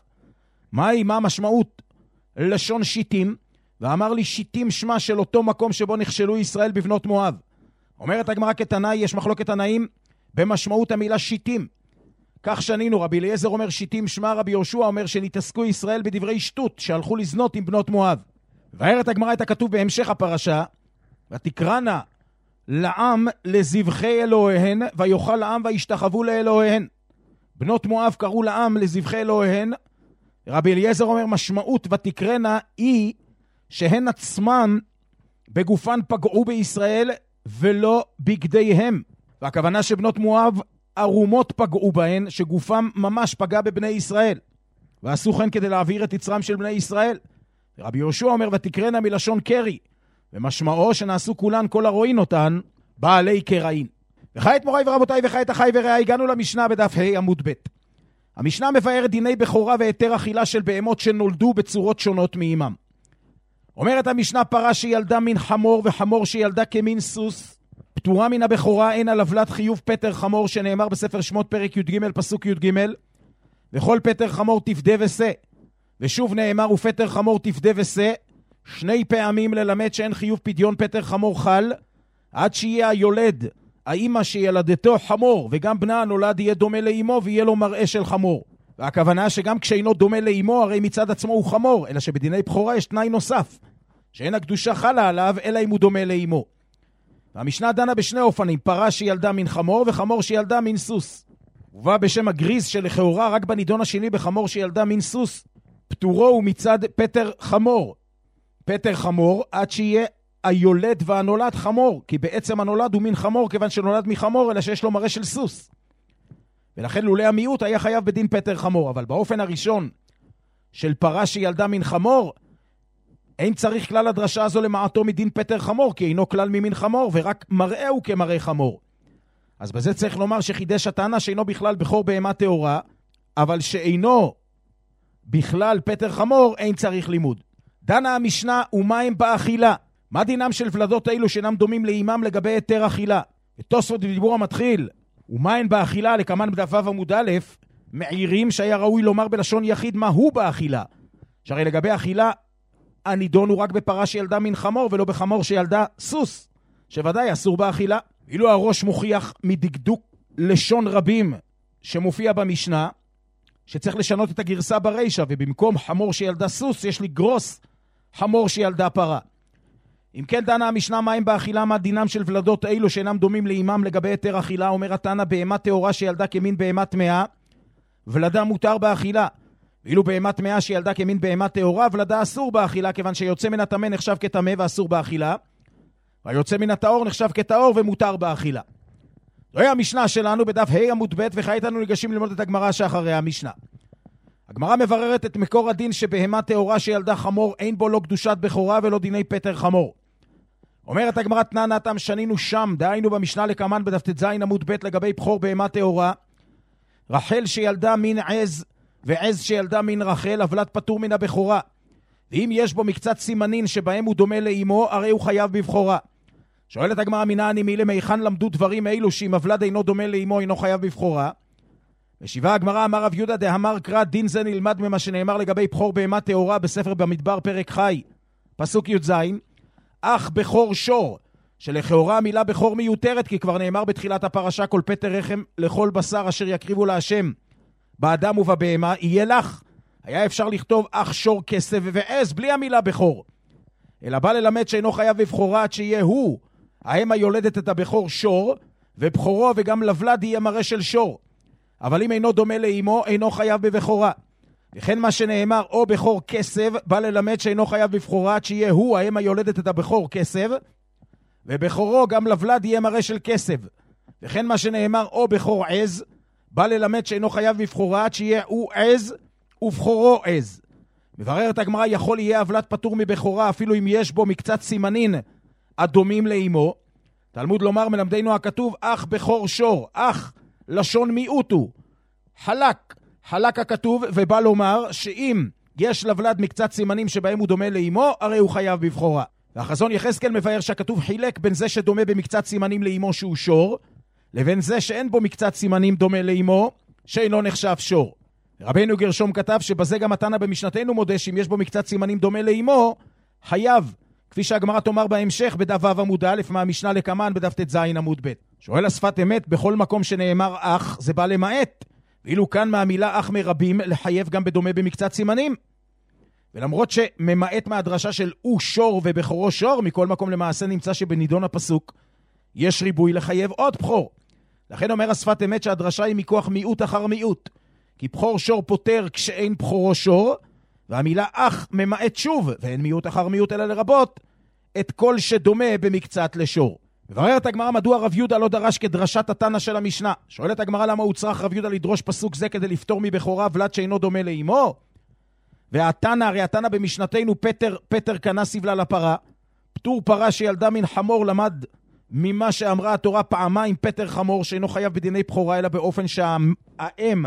מה משמעות לשון שיטים? ואמר לי שיטים שמה של אותו מקום שבו נכשלו ישראל בבנות מואב. אומרת הגמרא כתנאי, יש מחלוקת תנאים במשמעות המילה שיטים. כך שנינו, רבי אליעזר אומר שיטים שמה, רבי יהושע אומר שנתעסקו ישראל בדברי שטות שהלכו לזנות עם בנות מואב. והערת הגמרא את הכתוב בהמשך הפרשה, ותקרנה לעם לזבחי אלוהיהן ויאכל לעם וישתחוו לאלוהיהן. בנות מואב קראו לעם לזבחי אלוהיהן. רבי אליעזר אומר משמעות ותקרנה היא שהן עצמן בגופן פגעו בישראל ולא בגדיהם. והכוונה שבנות מואב ערומות פגעו בהן, שגופם ממש פגע בבני ישראל, ועשו כן כדי להעביר את יצרם של בני ישראל. רבי יהושע אומר ותקרנה מלשון קרי, ומשמעו שנעשו כולן כל הרואים אותן בעלי קרעין. וכעת מוריי ורבותיי וכעת אחי ורעי, הגענו למשנה בדף ה' עמוד ב'. המשנה מבארת דיני בכורה והיתר אכילה של בהמות שנולדו בצורות שונות מאימם. אומרת המשנה פרה שילדה מן חמור וחמור שילדה כמין סוס פטורה מן הבכורה, אין על עוולת חיוב פטר חמור שנאמר בספר שמות פרק י"ג פסוק י"ג וכל פטר חמור תפדה ושא. ושוב נאמר ופטר חמור תפדה ושא 2 פעמים ללמד שאין חיוב פדיון פטר חמור חל עד שיהיה היולד האמא שילדתו חמור וגם בנה הנולד יהיה דומה לאמו ויהיה לו מראה של חמור. והכוונה שגם כשאינו דומה לאמו הרי מצד עצמו הוא חמור, אלא שבדיני בכורה יש תנאי נוסף שאין הקדושה חלה עליו אלא אם הוא דומה לאמו. והמשנה דנה בשני אופנים, פרה שילדה מן חמור וחמור שילדה מן סוס. ובא בשם הגריז שלכאורה רק בנידון השני בחמור שילדה מן סוס פטורו הוא מצד פטר חמור. פטר חמור עד שיהיה היולד והנולד חמור, כי בעצם הנולד הוא מן חמור כיוון שנולד מחמור אלא שיש לו מראה של סוס. ולכן לולי המיעוט היה חייב בדין פטר חמור, אבל באופן הראשון של פרה שילדה מן חמור אין צריך כלל הדרשה הזו למעטו מדין פטר חמור, כי אינו כלל ממין חמור, ורק מראה הוא כמראה חמור. אז בזה צריך לומר שחידש הטענה שאינו בכלל בכור בהמה טהורה, אבל שאינו בכלל פטר חמור, אין צריך לימוד. דנה המשנה ומה הם באכילה? מה דינם של ולדות האלו שאינם דומים לאימם לגבי היתר אכילה? ותוספות בדיבור המתחיל, ומה הם באכילה לקמן בדף ו' עמוד א', מעירים שהיה ראוי לומר בלשון יחיד מה הוא באכילה. שהרי לגבי אכילה, הנידון הוא רק בפרה שילדה מן חמור ולא בחמור שילדה סוס, שוודאי אסור באכילה. אילו הראש מוכיח מדקדוק לשון רבים שמופיע במשנה, שצריך לשנות את הגרסה ברישה, ובמקום חמור שילדה סוס יש לגרוס חמור שילדה פרה. אם כן דנה המשנה מים באכילה, מה דינם של ולדות אילו שאינם דומים לאימם לגבי היתר אכילה? אומר התנא בהמה טהורה שילדה כמין בהמה טמאה, ולדה מותר באכילה. ואילו בהמה טמאה שילדה כמין בהמה טהורה, ולדה אסור באכילה, כיוון שיוצא מן הטמא נחשב כטמא ואסור באכילה, והיוצא מן הטהור נחשב כטהור ומותר באכילה. זוהי המשנה שלנו בדף ה' עמוד ב', וכעת אנו ניגשים ללמוד את הגמרא שאחרי המשנה. הגמרא מבררת את מקור הדין שבהמה טהורה שילדה חמור אין בו לא קדושת בכורה ולא דיני פטר חמור. אומרת הגמרא תנא תם שנינו שם, דהיינו במשנה לקמן בדף ט"ז עמוד ב' לגבי בכור בהמה טהורה, רחל שילדה מין עז ועז שילדה מין רחל, הבלת פטור מן הבכורה. ואם יש בו מקצת סימנין שבהם הוא דומה לאמו, הרי הוא חייב בבכורה. שואלת הגמרא מינא נמילה, מהיכן למדו דברים אלו שאם הבלד אינו דומה לאמו אינו חייב בבכורה? משיבה הגמרא, אמר רב יהודה דאמר קרא, דין זה נלמד ממה שנאמר לגבי בכור בהמה טהורה בספר במדבר פרק חי פסוק י"ז, אך בכור שור שלכאורה המילה בכור מיותרת, כי כבר נאמר בתחילת הפרשה, כל פטר רחם לכל בשר אשר יקריבו להשם, באדם ובבהמה, יהיה לך. היה אפשר לכתוב אך שור כסף ועז, בלי המילה בכור. אלא בא ללמד שאינו חייב בבכורה עד שיהיה הוא, האם היולדת את הבכור שור, ובכורו וגם לבלד יהיה מראה של שור. אבל אם אינו דומה לאמו, אינו חייב בבכורה. וכן מה שנאמר, או בכור כסף, בא ללמד שאינו חייב בבכורה עד שיהיה הוא, האם היולדת את הבכור כסף, ובכורו גם לבלד יהיה מראה של כסף. וכן מה שנאמר, או בכור עז, בא ללמד שאינו חייב בבכורה עד שיהיה הוא עז, ובכורו עז. מבררת הגמרא, יכול יהיה הבלד פטור מבכורה, אפילו אם יש בו מקצת סימנין הדומים לאמו. תלמוד לומר, מלמדנו הכתוב, אך בכור שור, אך לשון מיעוט הוא. חלק הכתוב, ובא לומר שאם יש לבלד מקצת סימנים שבהם הוא דומה לאמו, הרי הוא חייב בבכורה. והחזון יחזקאל מבאר שהכתוב חילק בין זה שדומה במקצת סימנים לאמו שהוא שור, לבין זה שאין בו מקצת סימנים דומה לאמו, שאינו נחשב שור. רבינו גרשום כתב שבזה גם התנא במשנתנו מודה שאם יש בו מקצת סימנים דומה לאמו, חייב, כפי שהגמרא תאמר בהמשך בדף ו' עמוד א' מהמשנה לקמן בדף ט"ז עמוד ב'. שואל השפת אמת, בכל מקום שנאמר אח זה בא למעט, ואילו כאן מהמילה אח מרבים לחייב גם בדומה במקצת סימנים. ולמרות שממעט מהדרשה של הוא שור ובכורו שור, מכל מקום למעשה נמצא שבנידון הפסוק יש ריבוי לחייב עוד בכור. לכן אומר השפת אמת שהדרשה היא מכוח מיעוט אחר מיעוט, כי בכור שור פותר כשאין בכורו שור, והמילה אח ממעט שוב, ואין מיעוט אחר מיעוט אלא לרבות, את כל שדומה במקצת לשור. מבררת הגמרא מדוע רב יהודה לא דרש כדרשת התנא של המשנה. שואלת הגמרא למה הוא צריך רב יהודה לדרוש פסוק זה כדי לפתור מבכורה ולד שאינו דומה לאמו? והתנא, הרי התנא במשנתנו פטר קנה סבלה לפרה, פטור פרה שילדה מן חמור למד ממה שאמרה התורה פעמיים פטר חמור שאינו חייב בדיני בכורה אלא באופן שהאם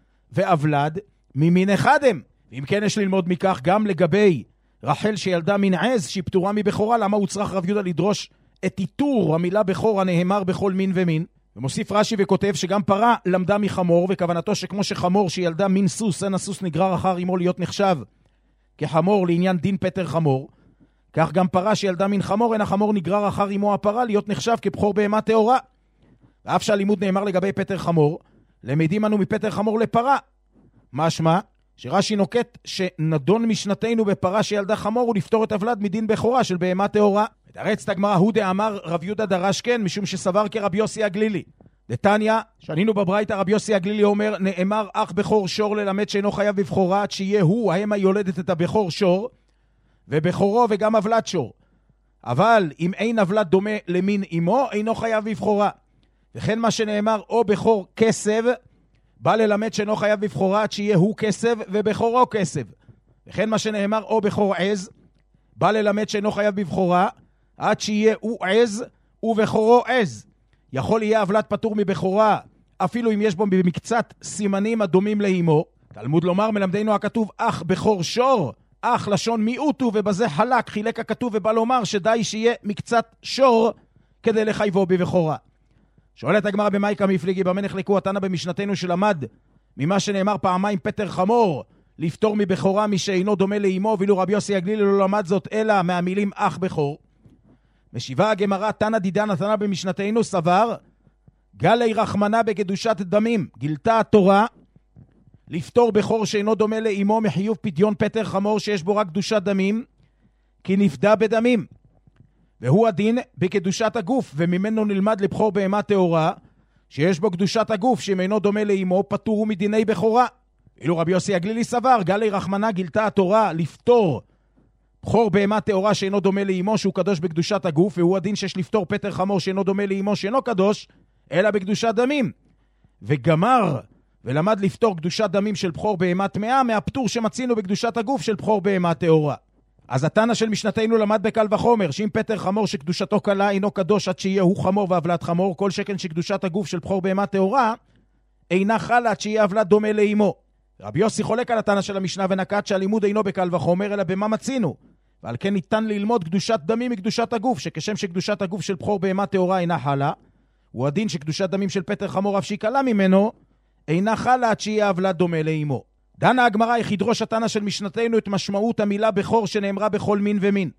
ואבלד ממין אחד הם. ואם כן יש ללמוד מכך גם לגבי רחל שילדה מן עז שהיא פטורה מבכורה, למה הוא צריך רב יהודה לדרוש את איתור המילה בכור הנאמר בכל מין ומין? ומוסיף רש"י וכותב שגם פרה למדה מחמור, וכוונתו שכמו שחמור שילדה מין סוס, אין הסוס נגרר אחר אמו להיות נחשב כחמור לעניין דין פטר חמור, כך גם פרה שילדה מן חמור, אין החמור נגרר אחר אמו הפרה להיות נחשב כבכור בהמה טהורה. ואף שהלימוד נאמר לגבי פטר חמור, למדים אנו מפטר חמור לפרה. משמע שרש"י נוקט שנדון משנתנו בפרה שילדה חמור ולפתור את הבלד מדין בכורה של בהמה טהורה. ותרץ הגמרא, הוא דאמר רב יהודה דרש כן, משום שסבר כרבי יוסי הגלילי. דתניא, שנינו בברייתא, רבי יוסי הגלילי אומר, נאמר אך בכור שור ללמד שאינו חייב בבכורה עד שיהיה הוא, האם היולדת את הבכור שור, ובכורו וגם הבלד שור. אבל אם אין הבלד דומה למין אמו, אינו חייב בבכורה. וכן מה שנאמר, או בכור כסב, בא ללמד שאינו חייב בבכורה עד שיהיה הוא כסב ובכורו כסב. וכן מה שנאמר, או בכור עז, בא ללמד שאינו חייב בבכורה עד שיהיה הוא עז ובכורו עז. יכול יהיה הבלד פטור מבכורה, אפילו אם יש בו במקצת סימנים הדומים לאמו. תלמוד לומר, מלמדנו הכתוב, אך בכור שור, אך לשון מיעוט הוא, ובזה חילק הכתוב, ובא לומר שדי שיהיה מקצת שור כדי לחייבו בבכורה. שואלת הגמרא במייקה מפליגי, במה נחלקו התנא במשנתנו שלמד ממה שנאמר פעמיים פטר חמור לפתור מבכורה מי שאינו דומה לאמו, ואילו רבי יוסי הגלילי לא למד זאת אלא מהמילים אך בכור. משיבה הגמרא, תנא דידן התנא במשנתנו סבר גלי רחמנה בקדושת דמים, גילתה התורה לפתור בכור שאינו דומה לאמו מחיוב פדיון פטר חמור שיש בו רק קדושת דמים, כי נפדה בדמים, והוא הדין בקדושת הגוף, וממנו נלמד לבכור בהמה טהורה שיש בו קדושת הגוף שאם אינו דומה לאמו פטור הוא מדיני בכורה. אילו רבי יוסי הגלילי סבר גלי רחמנה גילתה התורה לפתור בכור בהמה טהורה שאינו דומה לאמו שהוא קדוש בקדושת הגוף, והוא הדין שיש לפתור פטר חמור שאינו דומה לאמו שאינו קדוש אלא בקדושת דמים, וגמר ולמד לפתור קדושת דמים של בכור בהמה טמאה מהפטור שמצינו בקדושת הגוף של בכור בהמה טהורה. אז התנא של משנתנו למד בקל וחומר שאם פטר חמור שקדושתו קלה אינו קדוש עד שיהיה הוא חמור והבלד חמור, כל שכן שקדושת הגוף של בכור בהמה טהורה אינה חלה עד שיהיה הבלד דומה לאמו. רבי יוסי חולק על התנא של המשנה ונקט שהלימוד אינו בקל וחומר אלא במה מצינו, ועל כן ניתן ללמוד קדושת דמים מקדושת הגוף, שכשם שקדושת הגוף של בכור בהמה טהורה אינה חלה, הוא הדין שקדושת דמים של פטר חמור אף שהיא קלה ממנו אינה חלה עד שיהיה הבלד דומה לאמו. דנה הגמרא איך ידרוש התנא של משנתנו את משמעות המילה בכור שנאמרה בכל מין ומין.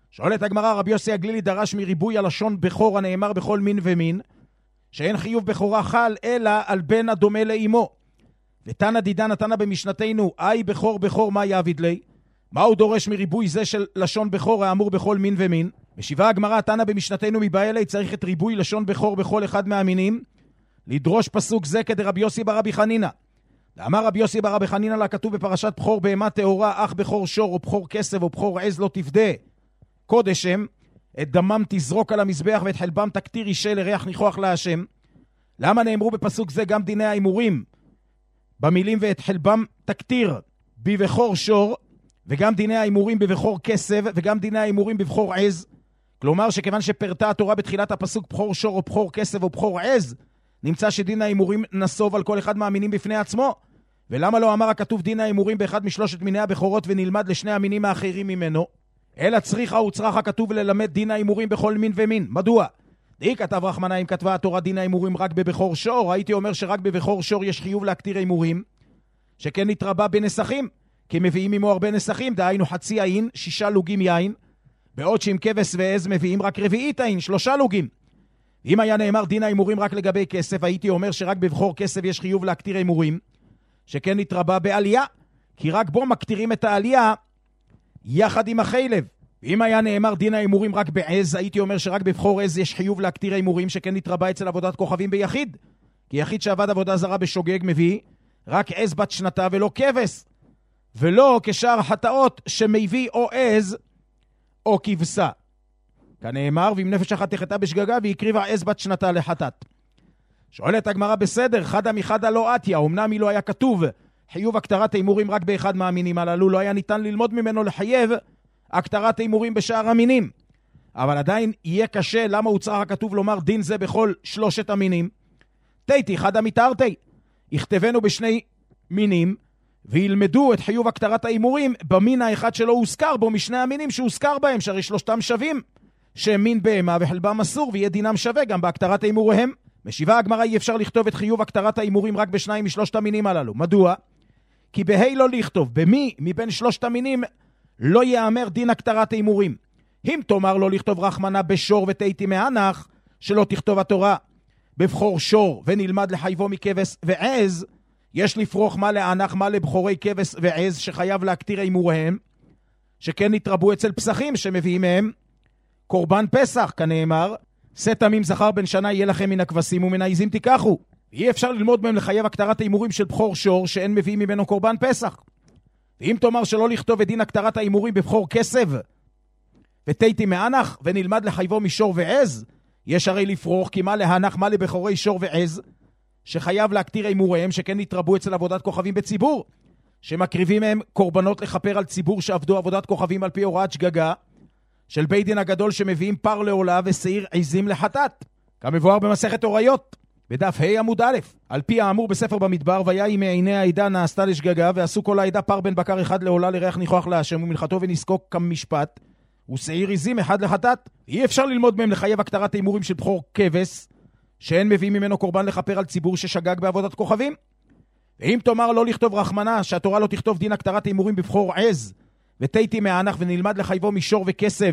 שואלת הגמרא, רבי יוסי הגלילי דרש מריבוי הלשון בכור הנאמר בכל מין ומין, שאין חיוב בכורה חל אלא על בן הדומה לאמו. ותנא דידן נתנה במשנתנו, אי בכור בכור מה יעביד לי? מה הוא דורש מריבוי זה של לשון בכור האמור בכל מין ומין? משיבה הגמרא, תנא במשנתנו מבאי אלי צריך את ריבוי לשון בכור בכל אחד מהמינים, לדרוש פסוק זה כדי רבי יוסי ברבי חנינא. אמר רבי יוסי ברבי חנינא לה כתוב בפרשת בכור בהמה טהורה, אך בכור שור או בכור כסף או בכור עז לא תפדה קודש הם, את דמם תזרוק על המזבח ואת חלבם תקטיר אישה לריח ניחוח להשם. למה נאמרו בפסוק זה גם דיני האימורים במילים ואת חלבם תקטיר בבכור שור, וגם דיני האימורים בבכור כסף, וגם דיני האימורים בבכור עז? כלומר שכיוון שפרטה התורה בתחילת הפסוק בכור שור או בכור כסף או בכור עז, נמצא שדין האימורים נסוב על כל אחד מהמינים בפני עצמו. ולמה לא אמר הכתוב דין האימורים באחד משלושת מיני הבכורות ונלמד לשני המינים האחרים ממנו? אלא צריכה וצרחה כתוב ללמד דין האימורים בכל מין ומין. מדוע? די כתב רחמנא אם כתבה התורה דין האימורים רק בבכור שור, הייתי אומר שרק בבכור שור יש חיוב להקטיר אימורים, שכן נתרבה בנסחים, כי מביאים עמו הרבה נסחים, דהיינו חצי עין, 6 לוגים יין, בעוד שעם כבש ועז מביאים רק רביעית עין, 3 לוגים. אם היה נאמר דין האימורים רק לגבי כסף, הייתי אומר שרק בבכור כסף יש חיוב להקטיר אימורים, שכן נתרבה בעלייה, כי רק בו מקטירים את העלייה יחד עם החלב. ואם היה נאמר דין האימורים רק בעז, הייתי אומר שרק בבכור עז יש חיוב להקטיר אימורים, שכן נתרבה אצל עבודת כוכבים ביחיד. כי יחיד שעבד עבודה זרה בשוגג מביא רק עז בת שנתה ולא כבש, ולא כשאר חטאות שמביא או עז או כבשה. כנאמר, ואם נפש אחת תחטא בשגגה והקריבה עז בת שנתה לחטאת. שואלת הגמרא, בסדר, חדה מחדה לא עתיה, אמנם היא לא היה כתוב חיוב הקטרת האימורים רק באחד מהמינים הללו, לא היה ניתן ללמוד ממנו לחייב הקטרת האימורים בשאר המינים. אבל עדיין יהיה קשה, למה הוא צריך הכתוב לומר דין זה בכל 3 המינים? תיתי חדה מתארתי, יכתבנו בשני מינים, וילמדו את חיוב הקטרת האימורים במין האחד שלא הוזכר בו משני המינים שהוזכר בהם, שהרי 3 שווים, שהם מין בהמה וחלבם אסור, ויהיה דינם שווה גם בהקטרת האימוריהם. משיבה הגמרא, אי אפשר לכתוב את חיוב הקטרת האימורים רק בשניים משלושת המינים הללו. מדוע? כי בהי לא לכתוב, במי מבין 3 המינים לא יאמר דין הקטרת האימורים. אם תאמר לא לכתוב רחמנה בשור ותיתי מהנח, שלא תכתוב התורה בבכור שור ונלמד לחייבו מכבש ועז, יש לפרוח מה להנח מה לבכורי כבש ועז שחייב להקטיר אימוריהם, שכן נתרבו אצל פסחים שמביאים מהם קורבן פסח, כנאמר, שאת עמים זכר בן שנה יהיה לכם מן הכבשים ומן העזים תיקחו. אי אפשר ללמוד מהם לחייב הקטרת האימורים של בכור שור שאין מביאים ממנו קורבן פסח. ואם תאמר שלא לכתוב את דין הקטרת האימורים בבכור כסף ותיתי מהנח ונלמד לחייבו משור ועז, יש הרי לפרוח כי מה להנח מה לבכורי שור ועז שחייב להקטיר אימוריהם, שכן נתרבו אצל עבודת כוכבים בציבור, שמקריבים מהם קורבנות לחפר על ציבור שעבדו עבודת כוכבים על פי הוראת שגגה של בית דין הגדול, שמביאים פר לעולה ושעיר עזים לחטאת, כמבואר במסכת הוריות בדף ה' עמוד א'. על פי האמור בספר במדבר, ויהי מעיני העדה נעשתה לשגגה, ועשו כל העדה פר בן בקר אחד לעולה לריח ניחוח להשם, ומלכתו ונזקוק כמשפט, ושעיר עזים אחד לחטאת. אי אפשר ללמוד מהם לחייב הקטרת האימורים של בכור כבש שאין מביאים ממנו קורבן לכפר על ציבור ששגג בעבודת כוכבים. ואם תאמר לא לכתוב רחמנה, שהתורה לא תכתוב דין הקטרת האימורים בבכור עז ותיתי מהנח ונלמד לחייבו משור וכסף,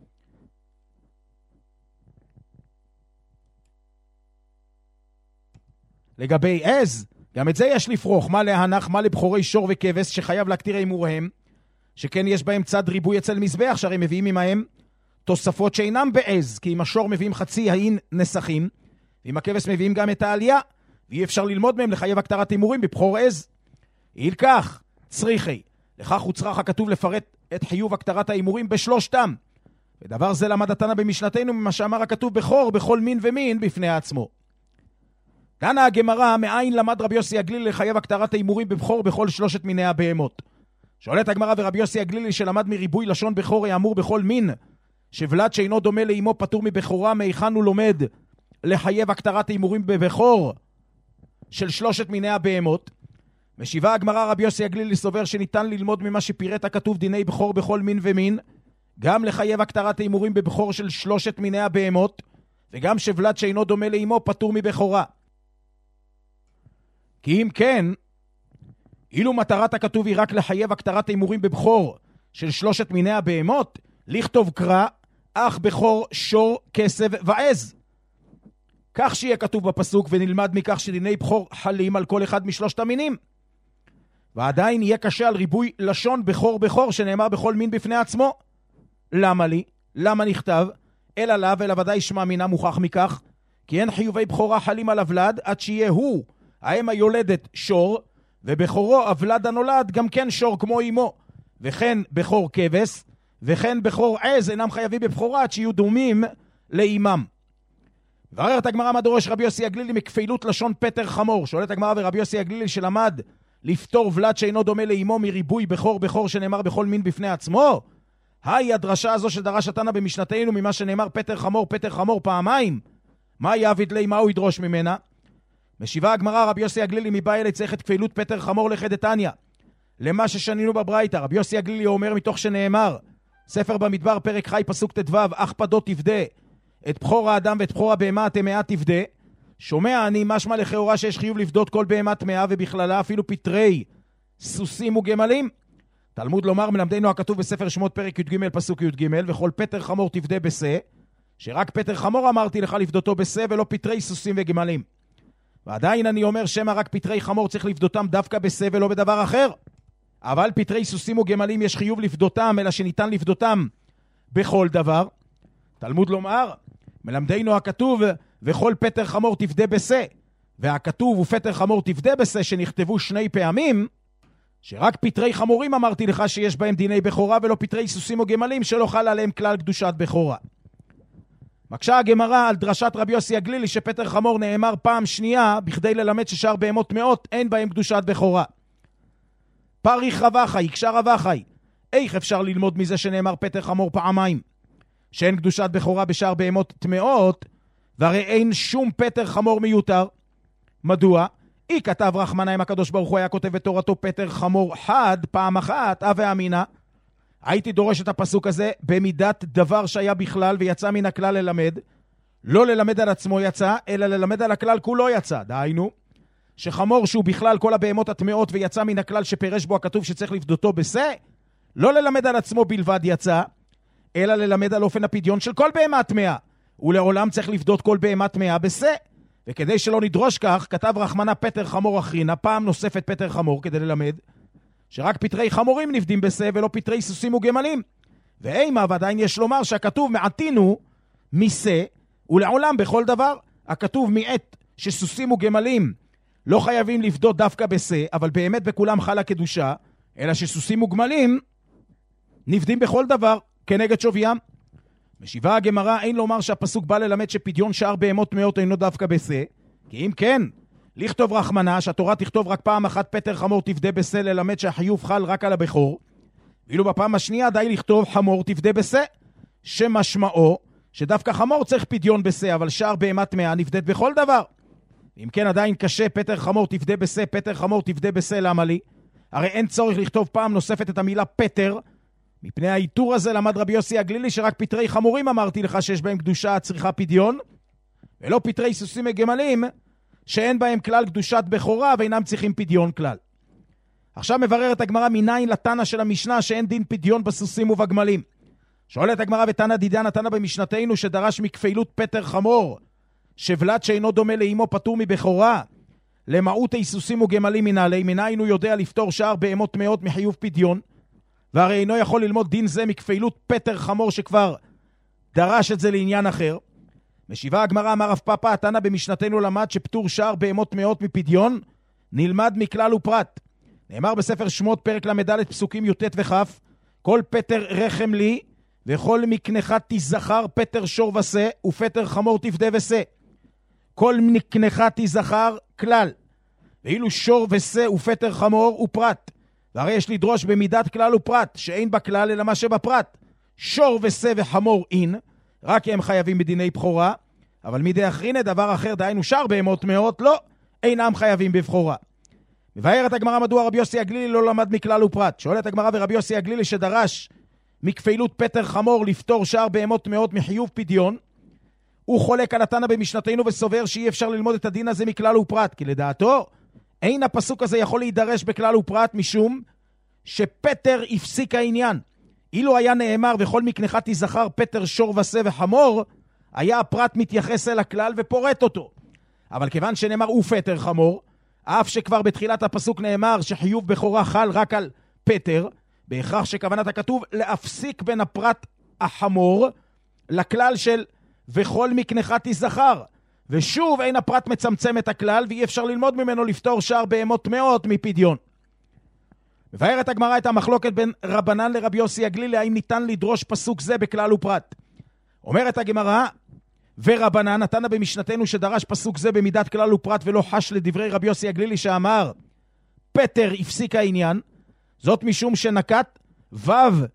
לגבי עז, גם את זה יש לפרוח, מה להנח מה לבכורי שור וכבש שחייב להקטיר אימוריהם, שכן יש בהם צד ריבוי אצל מזבח, שהרי מביאים עמהם תוספות שאינם בעז, כי עם השור מביאים חצי העין נסחים, ועם הכבש מביאים גם את העלייה, ואי אפשר ללמוד מהם לחייב הקטרת אימורים בבכור עז. אילכך צריכי, לכך הוא צריך הכתוב לפרט את חיוב הקטרת האימורים בשלושתם. ודבר זה למד התנא במשנתנו ממה שאמר הכתוב בכור בכל מין ומין בפני עצמו. דנה הגמרא, מאין למד רבי יוסי הגלילי לחייב הקטרת האימורים בבכור בכל 3 מיני הבהמות? שואלת הגמרא, ורבי יוסי הגלילי שלמד מריבוי לשון בכור האמור בכל מין, שבלד שאינו דומה לאמו פטור מבכורה, מהיכן הוא לומד לחייב הקטרת האימורים בבכור של 3 מיני הבהמות? משיבה הגמרא, רבי יוסי הגלילי סובר שניתן ללמוד ממה שפירט הכתוב דיני בכור בכל מין ומין, גם לחייב הקטרת האימורים בבכור של 3 מיני הבהמות, וגם שבלד שאינו דומה לאמו פטור מבכורה. כי אם כן, אילו מטרת הכתוב היא רק לחייב הקטרת האימורים בבכור של 3 מיני הבהמות, לכתוב קרא, אח בכור, שור, כסב ועז. כך שיהיה כתוב בפסוק, ונלמד מכך שדיני בכור חלים על כל אחד משלושת המינים. ועדיין יהיה קשה על ריבוי לשון בכור בכור, שנאמר בכל מין בפני עצמו. למה לי? למה נכתב? אלא לאו, אלא ודאי שמע מינה מוכח מכך, כי אין חיובי בכורה חלים על אבלד, עד שיהיה הוא, האם היולדת שור, ובכורו אבלד הנולד גם כן שור כמו אמו, וכן בכור כבש, וכן בכור עז אינם חייבים בבכורה, עד שיהיו דומים לאימם. ועררת הגמרא מה דורש רבי יוסי הגלילי מכפילות לשון פטר חמור. שואלת הגמרא, ורבי יוסי הגלילי שלמד לפתור ולד שאינו דומה לאימו מריבוי בכור בכור שנאמר בכל מין בפני עצמו, היי הדרשה הזו שדרש התנא במשנתנו ממה שנאמר פטר חמור פעמיים, מה יעביד לי, מה הוא ידרוש ממנה? משיבה הגמרא, רבי יוסי הגלילי מבאי אלי צריך את כפילות פטר חמור לחדתניא למה ששנינו בברייתא. רבי יוסי הגלילי אומר מתוך שנאמר ספר במדבר פרק חי פסוק ט"ו, אך פדו תפדה את בכור האדם ואת בכור הבהמה הטמאה תפדה. שומע אני משמע לכאורה שיש חיוב לפדות כל בהמה טמאה ובכללה אפילו פטרי סוסים וגמלים. תלמוד לומר מלמדנו הכתוב בספר שמות פרק י"ג פסוק י"ג, וכל פטר חמור תפדה בשה, שרק פטר חמור אמרתי לך לפדותו בשה ולא פטרי סוסים וגמלים. ועדיין אני אומר שמה רק פטרי חמור צריך לפדותם דווקא בשה ולא בדבר אחר. אבל פטרי סוסים וגמלים יש חיוב לפדותם, אלא שניתן לפדותם בכל דבר. תלמוד לומר מלמדנו הכתוב וכל פטר חמור תפדה בשה, והכתוב ופטר חמור תפדה בשה שנכתבו שני פעמים, שרק פטרי חמורים אמרתי לך שיש בהם דיני בכורה ולא פטרי סוסים או גמלים שלא חל עליהם כלל קדושת בכורה. מקשה הגמרא על דרשת רבי יוסי הגלילי שפטר חמור נאמר פעם שנייה בכדי ללמד ששאר בהמות טמאות אין בהם קדושת בכורה. פריך רבחי, הקשה רבחי, איך אפשר ללמוד מזה שנאמר פטר חמור פעמיים שאין קדושת בכורה בשאר בהמות טמאות, והרי אין שום פטר חמור מיותר? מדוע? אי כתב רחמנה אם הקדוש ברוך הוא היה כותב את תורתו פטר חמור חד פעם אחת, הווה אמינא, הייתי דורש את הפסוק הזה במידת דבר שהיה בכלל ויצא מן הכלל ללמד, לא ללמד על עצמו יצא, אלא ללמד על הכלל כולו יצא. דהיינו, שחמור שהוא בכלל כל הבהמות הטמאות ויצא מן הכלל שפרש בו הכתוב שצריך לפדותו בשה, לא ללמד על עצמו בלבד יצא, אלא ללמד על אופן הפדיון של כל בהמה טמאה, ולעולם צריך לפדות כל בהמה טמאה בשה. וכדי שלא נדרוש כך, כתב רחמנה פטר חמור אחרינה, פעם נוספת פטר חמור, כדי ללמד שרק פטרי חמורים נפדים בשה ולא פטרי סוסים וגמלים. ואימה, ועדיין יש לומר שהכתוב מעתינו משה, ולעולם בכל דבר. הכתוב מעת שסוסים וגמלים לא חייבים לפדות דווקא בשה, אבל באמת בכולם חלה קדושה, אלא שסוסים וגמלים נפדים בכל דבר כנגד שוויים. משיבה הגמרא, אין לומר שהפסוק בא ללמד שפדיון שאר בהמות טמאות אינו דווקא בשה, כי אם כן, לכתוב רחמנה שהתורה תכתוב רק פעם אחת פטר חמור תפדה בשה ללמד שהחיוב חל רק על הבכור, ואילו בפעם השנייה די לכתוב חמור תפדה בשה, שמשמעו שדווקא חמור צריך פדיון בשה, אבל שאר בהמה טמאה נפדית בכל דבר. אם כן עדיין קשה פטר חמור תפדה בשה, פטר חמור תפדה בשה, למה לי? הרי אין צורך לכתוב פעם נוספת את המילה פטר, מפני האיתור הזה למד רבי יוסי הגלילי שרק פטרי חמורים אמרתי לך שיש בהם קדושה צריכה פדיון, ולא פטרי סוסים וגמלים שאין בהם כלל קדושת בכורה ואינם צריכים פדיון כלל. עכשיו מבררת הגמרא מניין לתנא של המשנה שאין דין פדיון בסוסים ובגמלים. שואלת הגמרא ותנא דידן התנא במשנתנו שדרש מכפילות פטר חמור שבלד שאינו דומה לאמו פטור מבכורה למעוט סוסים וגמלים מנהלי, מניין הוא יודע לפתור שאר בהמות טמאות מחיוב פדיון, והרי אינו יכול ללמוד דין זה מכפילות פטר חמור שכבר דרש את זה לעניין אחר. משיבה הגמרא אמר רב פאפא התנא במשנתנו למד שפטור שאר בהמות טמאות מפדיון נלמד מכלל ופרט. נאמר בספר שמות פרק למד פסוקים י"ט וכ' כל פטר רחם לי וכל מקנך תזכר פטר שור ושה ופטר חמור תפדה ושה. כל מקנך תזכר כלל, ואילו שור ושה ופטר חמור ופרט. והרי יש לדרוש במידת כלל ופרט, שאין בכלל אלא מה שבפרט. שור ושה וחמור אין, רק הם חייבים בדיני בכורה, אבל מידי אחרינה דבר אחר, דהיינו שאר בהמות טמאות, לא, אינם חייבים בבכורה. מבארת הגמרא מדוע רבי יוסי הגלילי לא למד מכלל ופרט. שואלת הגמרא ורבי יוסי הגלילי שדרש מכפילות פטר חמור לפתור שאר בהמות טמאות מחיוב פדיון, הוא חולק על התנא במשנתנו וסובר שאי אפשר ללמוד את הדין הזה מכלל ופרט, כי לדעתו אין הפסוק הזה יכול להידרש בכלל ופרט משום שפטר הפסיק העניין. אילו היה נאמר וכל מקנך תזכר פטר שור ושה וחמור, היה הפרט מתייחס אל הכלל ופורט אותו. אבל כיוון שנאמר ופטר חמור, אף שכבר בתחילת הפסוק נאמר שחיוב בכורה חל רק על פטר, בהכרח שכוונת הכתוב להפסיק בין הפרט החמור לכלל של וכל מקנך תזכר. ושוב אין הפרט מצמצם את הכלל, ואי אפשר ללמוד ממנו לפתור שאר בהמות מאות מפדיון. מבארת הגמרא את המחלוקת בין רבנן לרבי יוסי הגלילי, האם ניתן לדרוש פסוק זה בכלל ופרט. אומרת הגמרא, ורבנן נתנה במשנתנו שדרש פסוק זה במידת כלל ופרט ולא חש לדברי רבי יוסי הגלילי שאמר פטר הפסיק העניין, זאת משום שנקט וו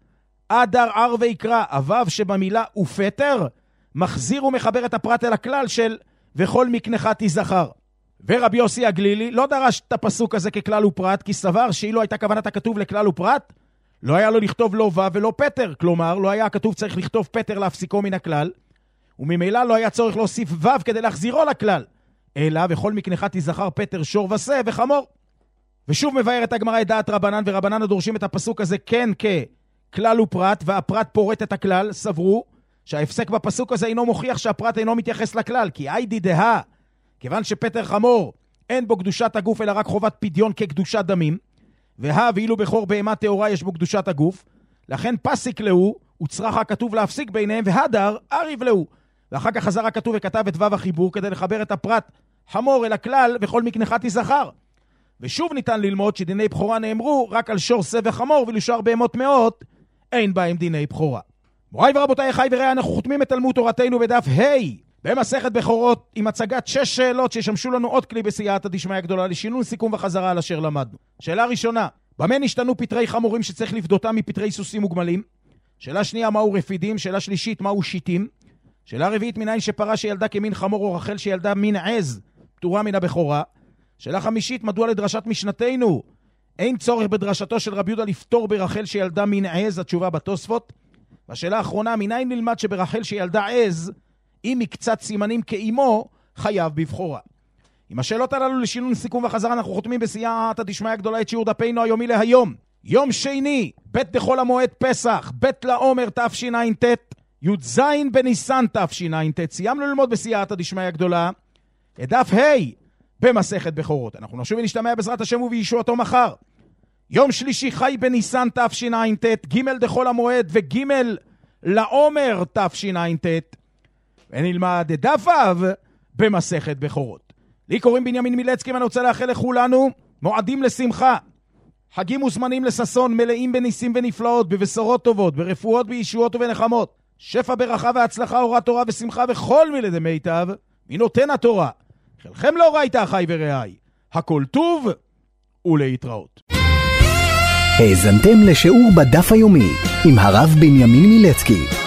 אדר אר ויקרא, הוו שבמילה ופטר מחזיר ומחבר את הפרט אל הכלל של וכל מקנך תזכר. ורבי יוסי הגלילי לא דרש את הפסוק הזה ככלל ופרט, כי סבר שאילו הייתה כוונת הכתוב לכלל ופרט, לא היה לו לכתוב לא וו ולא פטר, כלומר לא היה הכתוב צריך לכתוב פטר להפסיקו מן הכלל, וממילא לא היה צורך להוסיף וו כדי להחזירו לכלל, אלא וכל מקנך תזכר פטר שור ושה וחמור. ושוב מבארת הגמרא את דעת רבנן, ורבנן הדורשים את הפסוק הזה כן ככלל ופרט, והפרט פורט את הכלל, סברו שההפסק בפסוק הזה אינו מוכיח שהפרט אינו מתייחס לכלל, כי איידי דהה, כיוון שפטר חמור אין בו קדושת הגוף אלא רק חובת פדיון כקדושת דמים, ואילו בכור בהמה טהורה יש בו קדושת הגוף, לכן פסיק להו, וצריך הכתוב להפסיק ביניהם, והדר אריב להו. ואחר כך חזר הכתוב וכתב את וו החיבור כדי לחבר את הפרט חמור אל הכלל וכל מקנך תזכר. ושוב ניתן ללמוד שדיני בחורה נאמרו רק על שור שה וחמור, ולשאר בהמות מאות אין בהם דיני בחורה. מוריי ורבותיי, חי וראה, אנחנו חותמים את תלמוד תורתנו בדף ה' במסכת בכורות עם הצגת 6 שאלות שישמשו לנו עוד כלי בסייעתא דשמיא הגדולה לשינון סיכום וחזרה על אשר למדנו. שאלה ראשונה, במה נשתנו פטרי חמורים שצריך לפדותם מפטרי סוסים וגמלים? שאלה שנייה, מהו רפידים? שאלה שלישית, מהו שיטים? שאלה רביעית, מניין שפרה שילדה כמין חמור או רחל שילדה מין עז פטורה מן הבכורה? שאלה חמישית, מדוע לדרשת משנתנו אין צורך בדרשתו של רבי יהודה לפתור ברחל שילדה מין עז? התשובה בתוספות. והשאלה האחרונה, מניין נלמד שברחל שילדה עז אם מקצת סימנים כאימו חייב בבכורה? עם השאלות הללו לשינון סיכום וחזרה אנחנו חותמים בסייעתא דשמיא הגדולה את שיעור דפנו היומי להיום, יום שני, ב' בחול המועד פסח, ב' לעומר תשע"ט, י"ז בניסן תשע"ט. סיימנו ללמוד בסייעתא דשמיא הגדולה את דף ה' במסכת בכורות. אנחנו נשוב ונשתמע בעזרת השם ובישועתו מחר. יום שלישי חי בניסן תשע"ט, ג' דחול המועד וג' לעומר תשע"ט, ונלמד את דף ו' במסכת בכורות. לי קוראים בנימין מילצקי, ואני רוצה לאחל לכולנו מועדים לשמחה, חגים וזמנים לששון, מלאים בניסים ונפלאות, בבשורות טובות, ברפואות, בישועות ובנחמות, שפע ברכה והצלחה, אורת תורה ושמחה וכל מילי דמיטב מנותן התורה. חלכם לא ראית חי ורעי, הכל טוב ולהתראות. האזנתם לשיעור בדף היומי עם הרב בנימין מילצקי.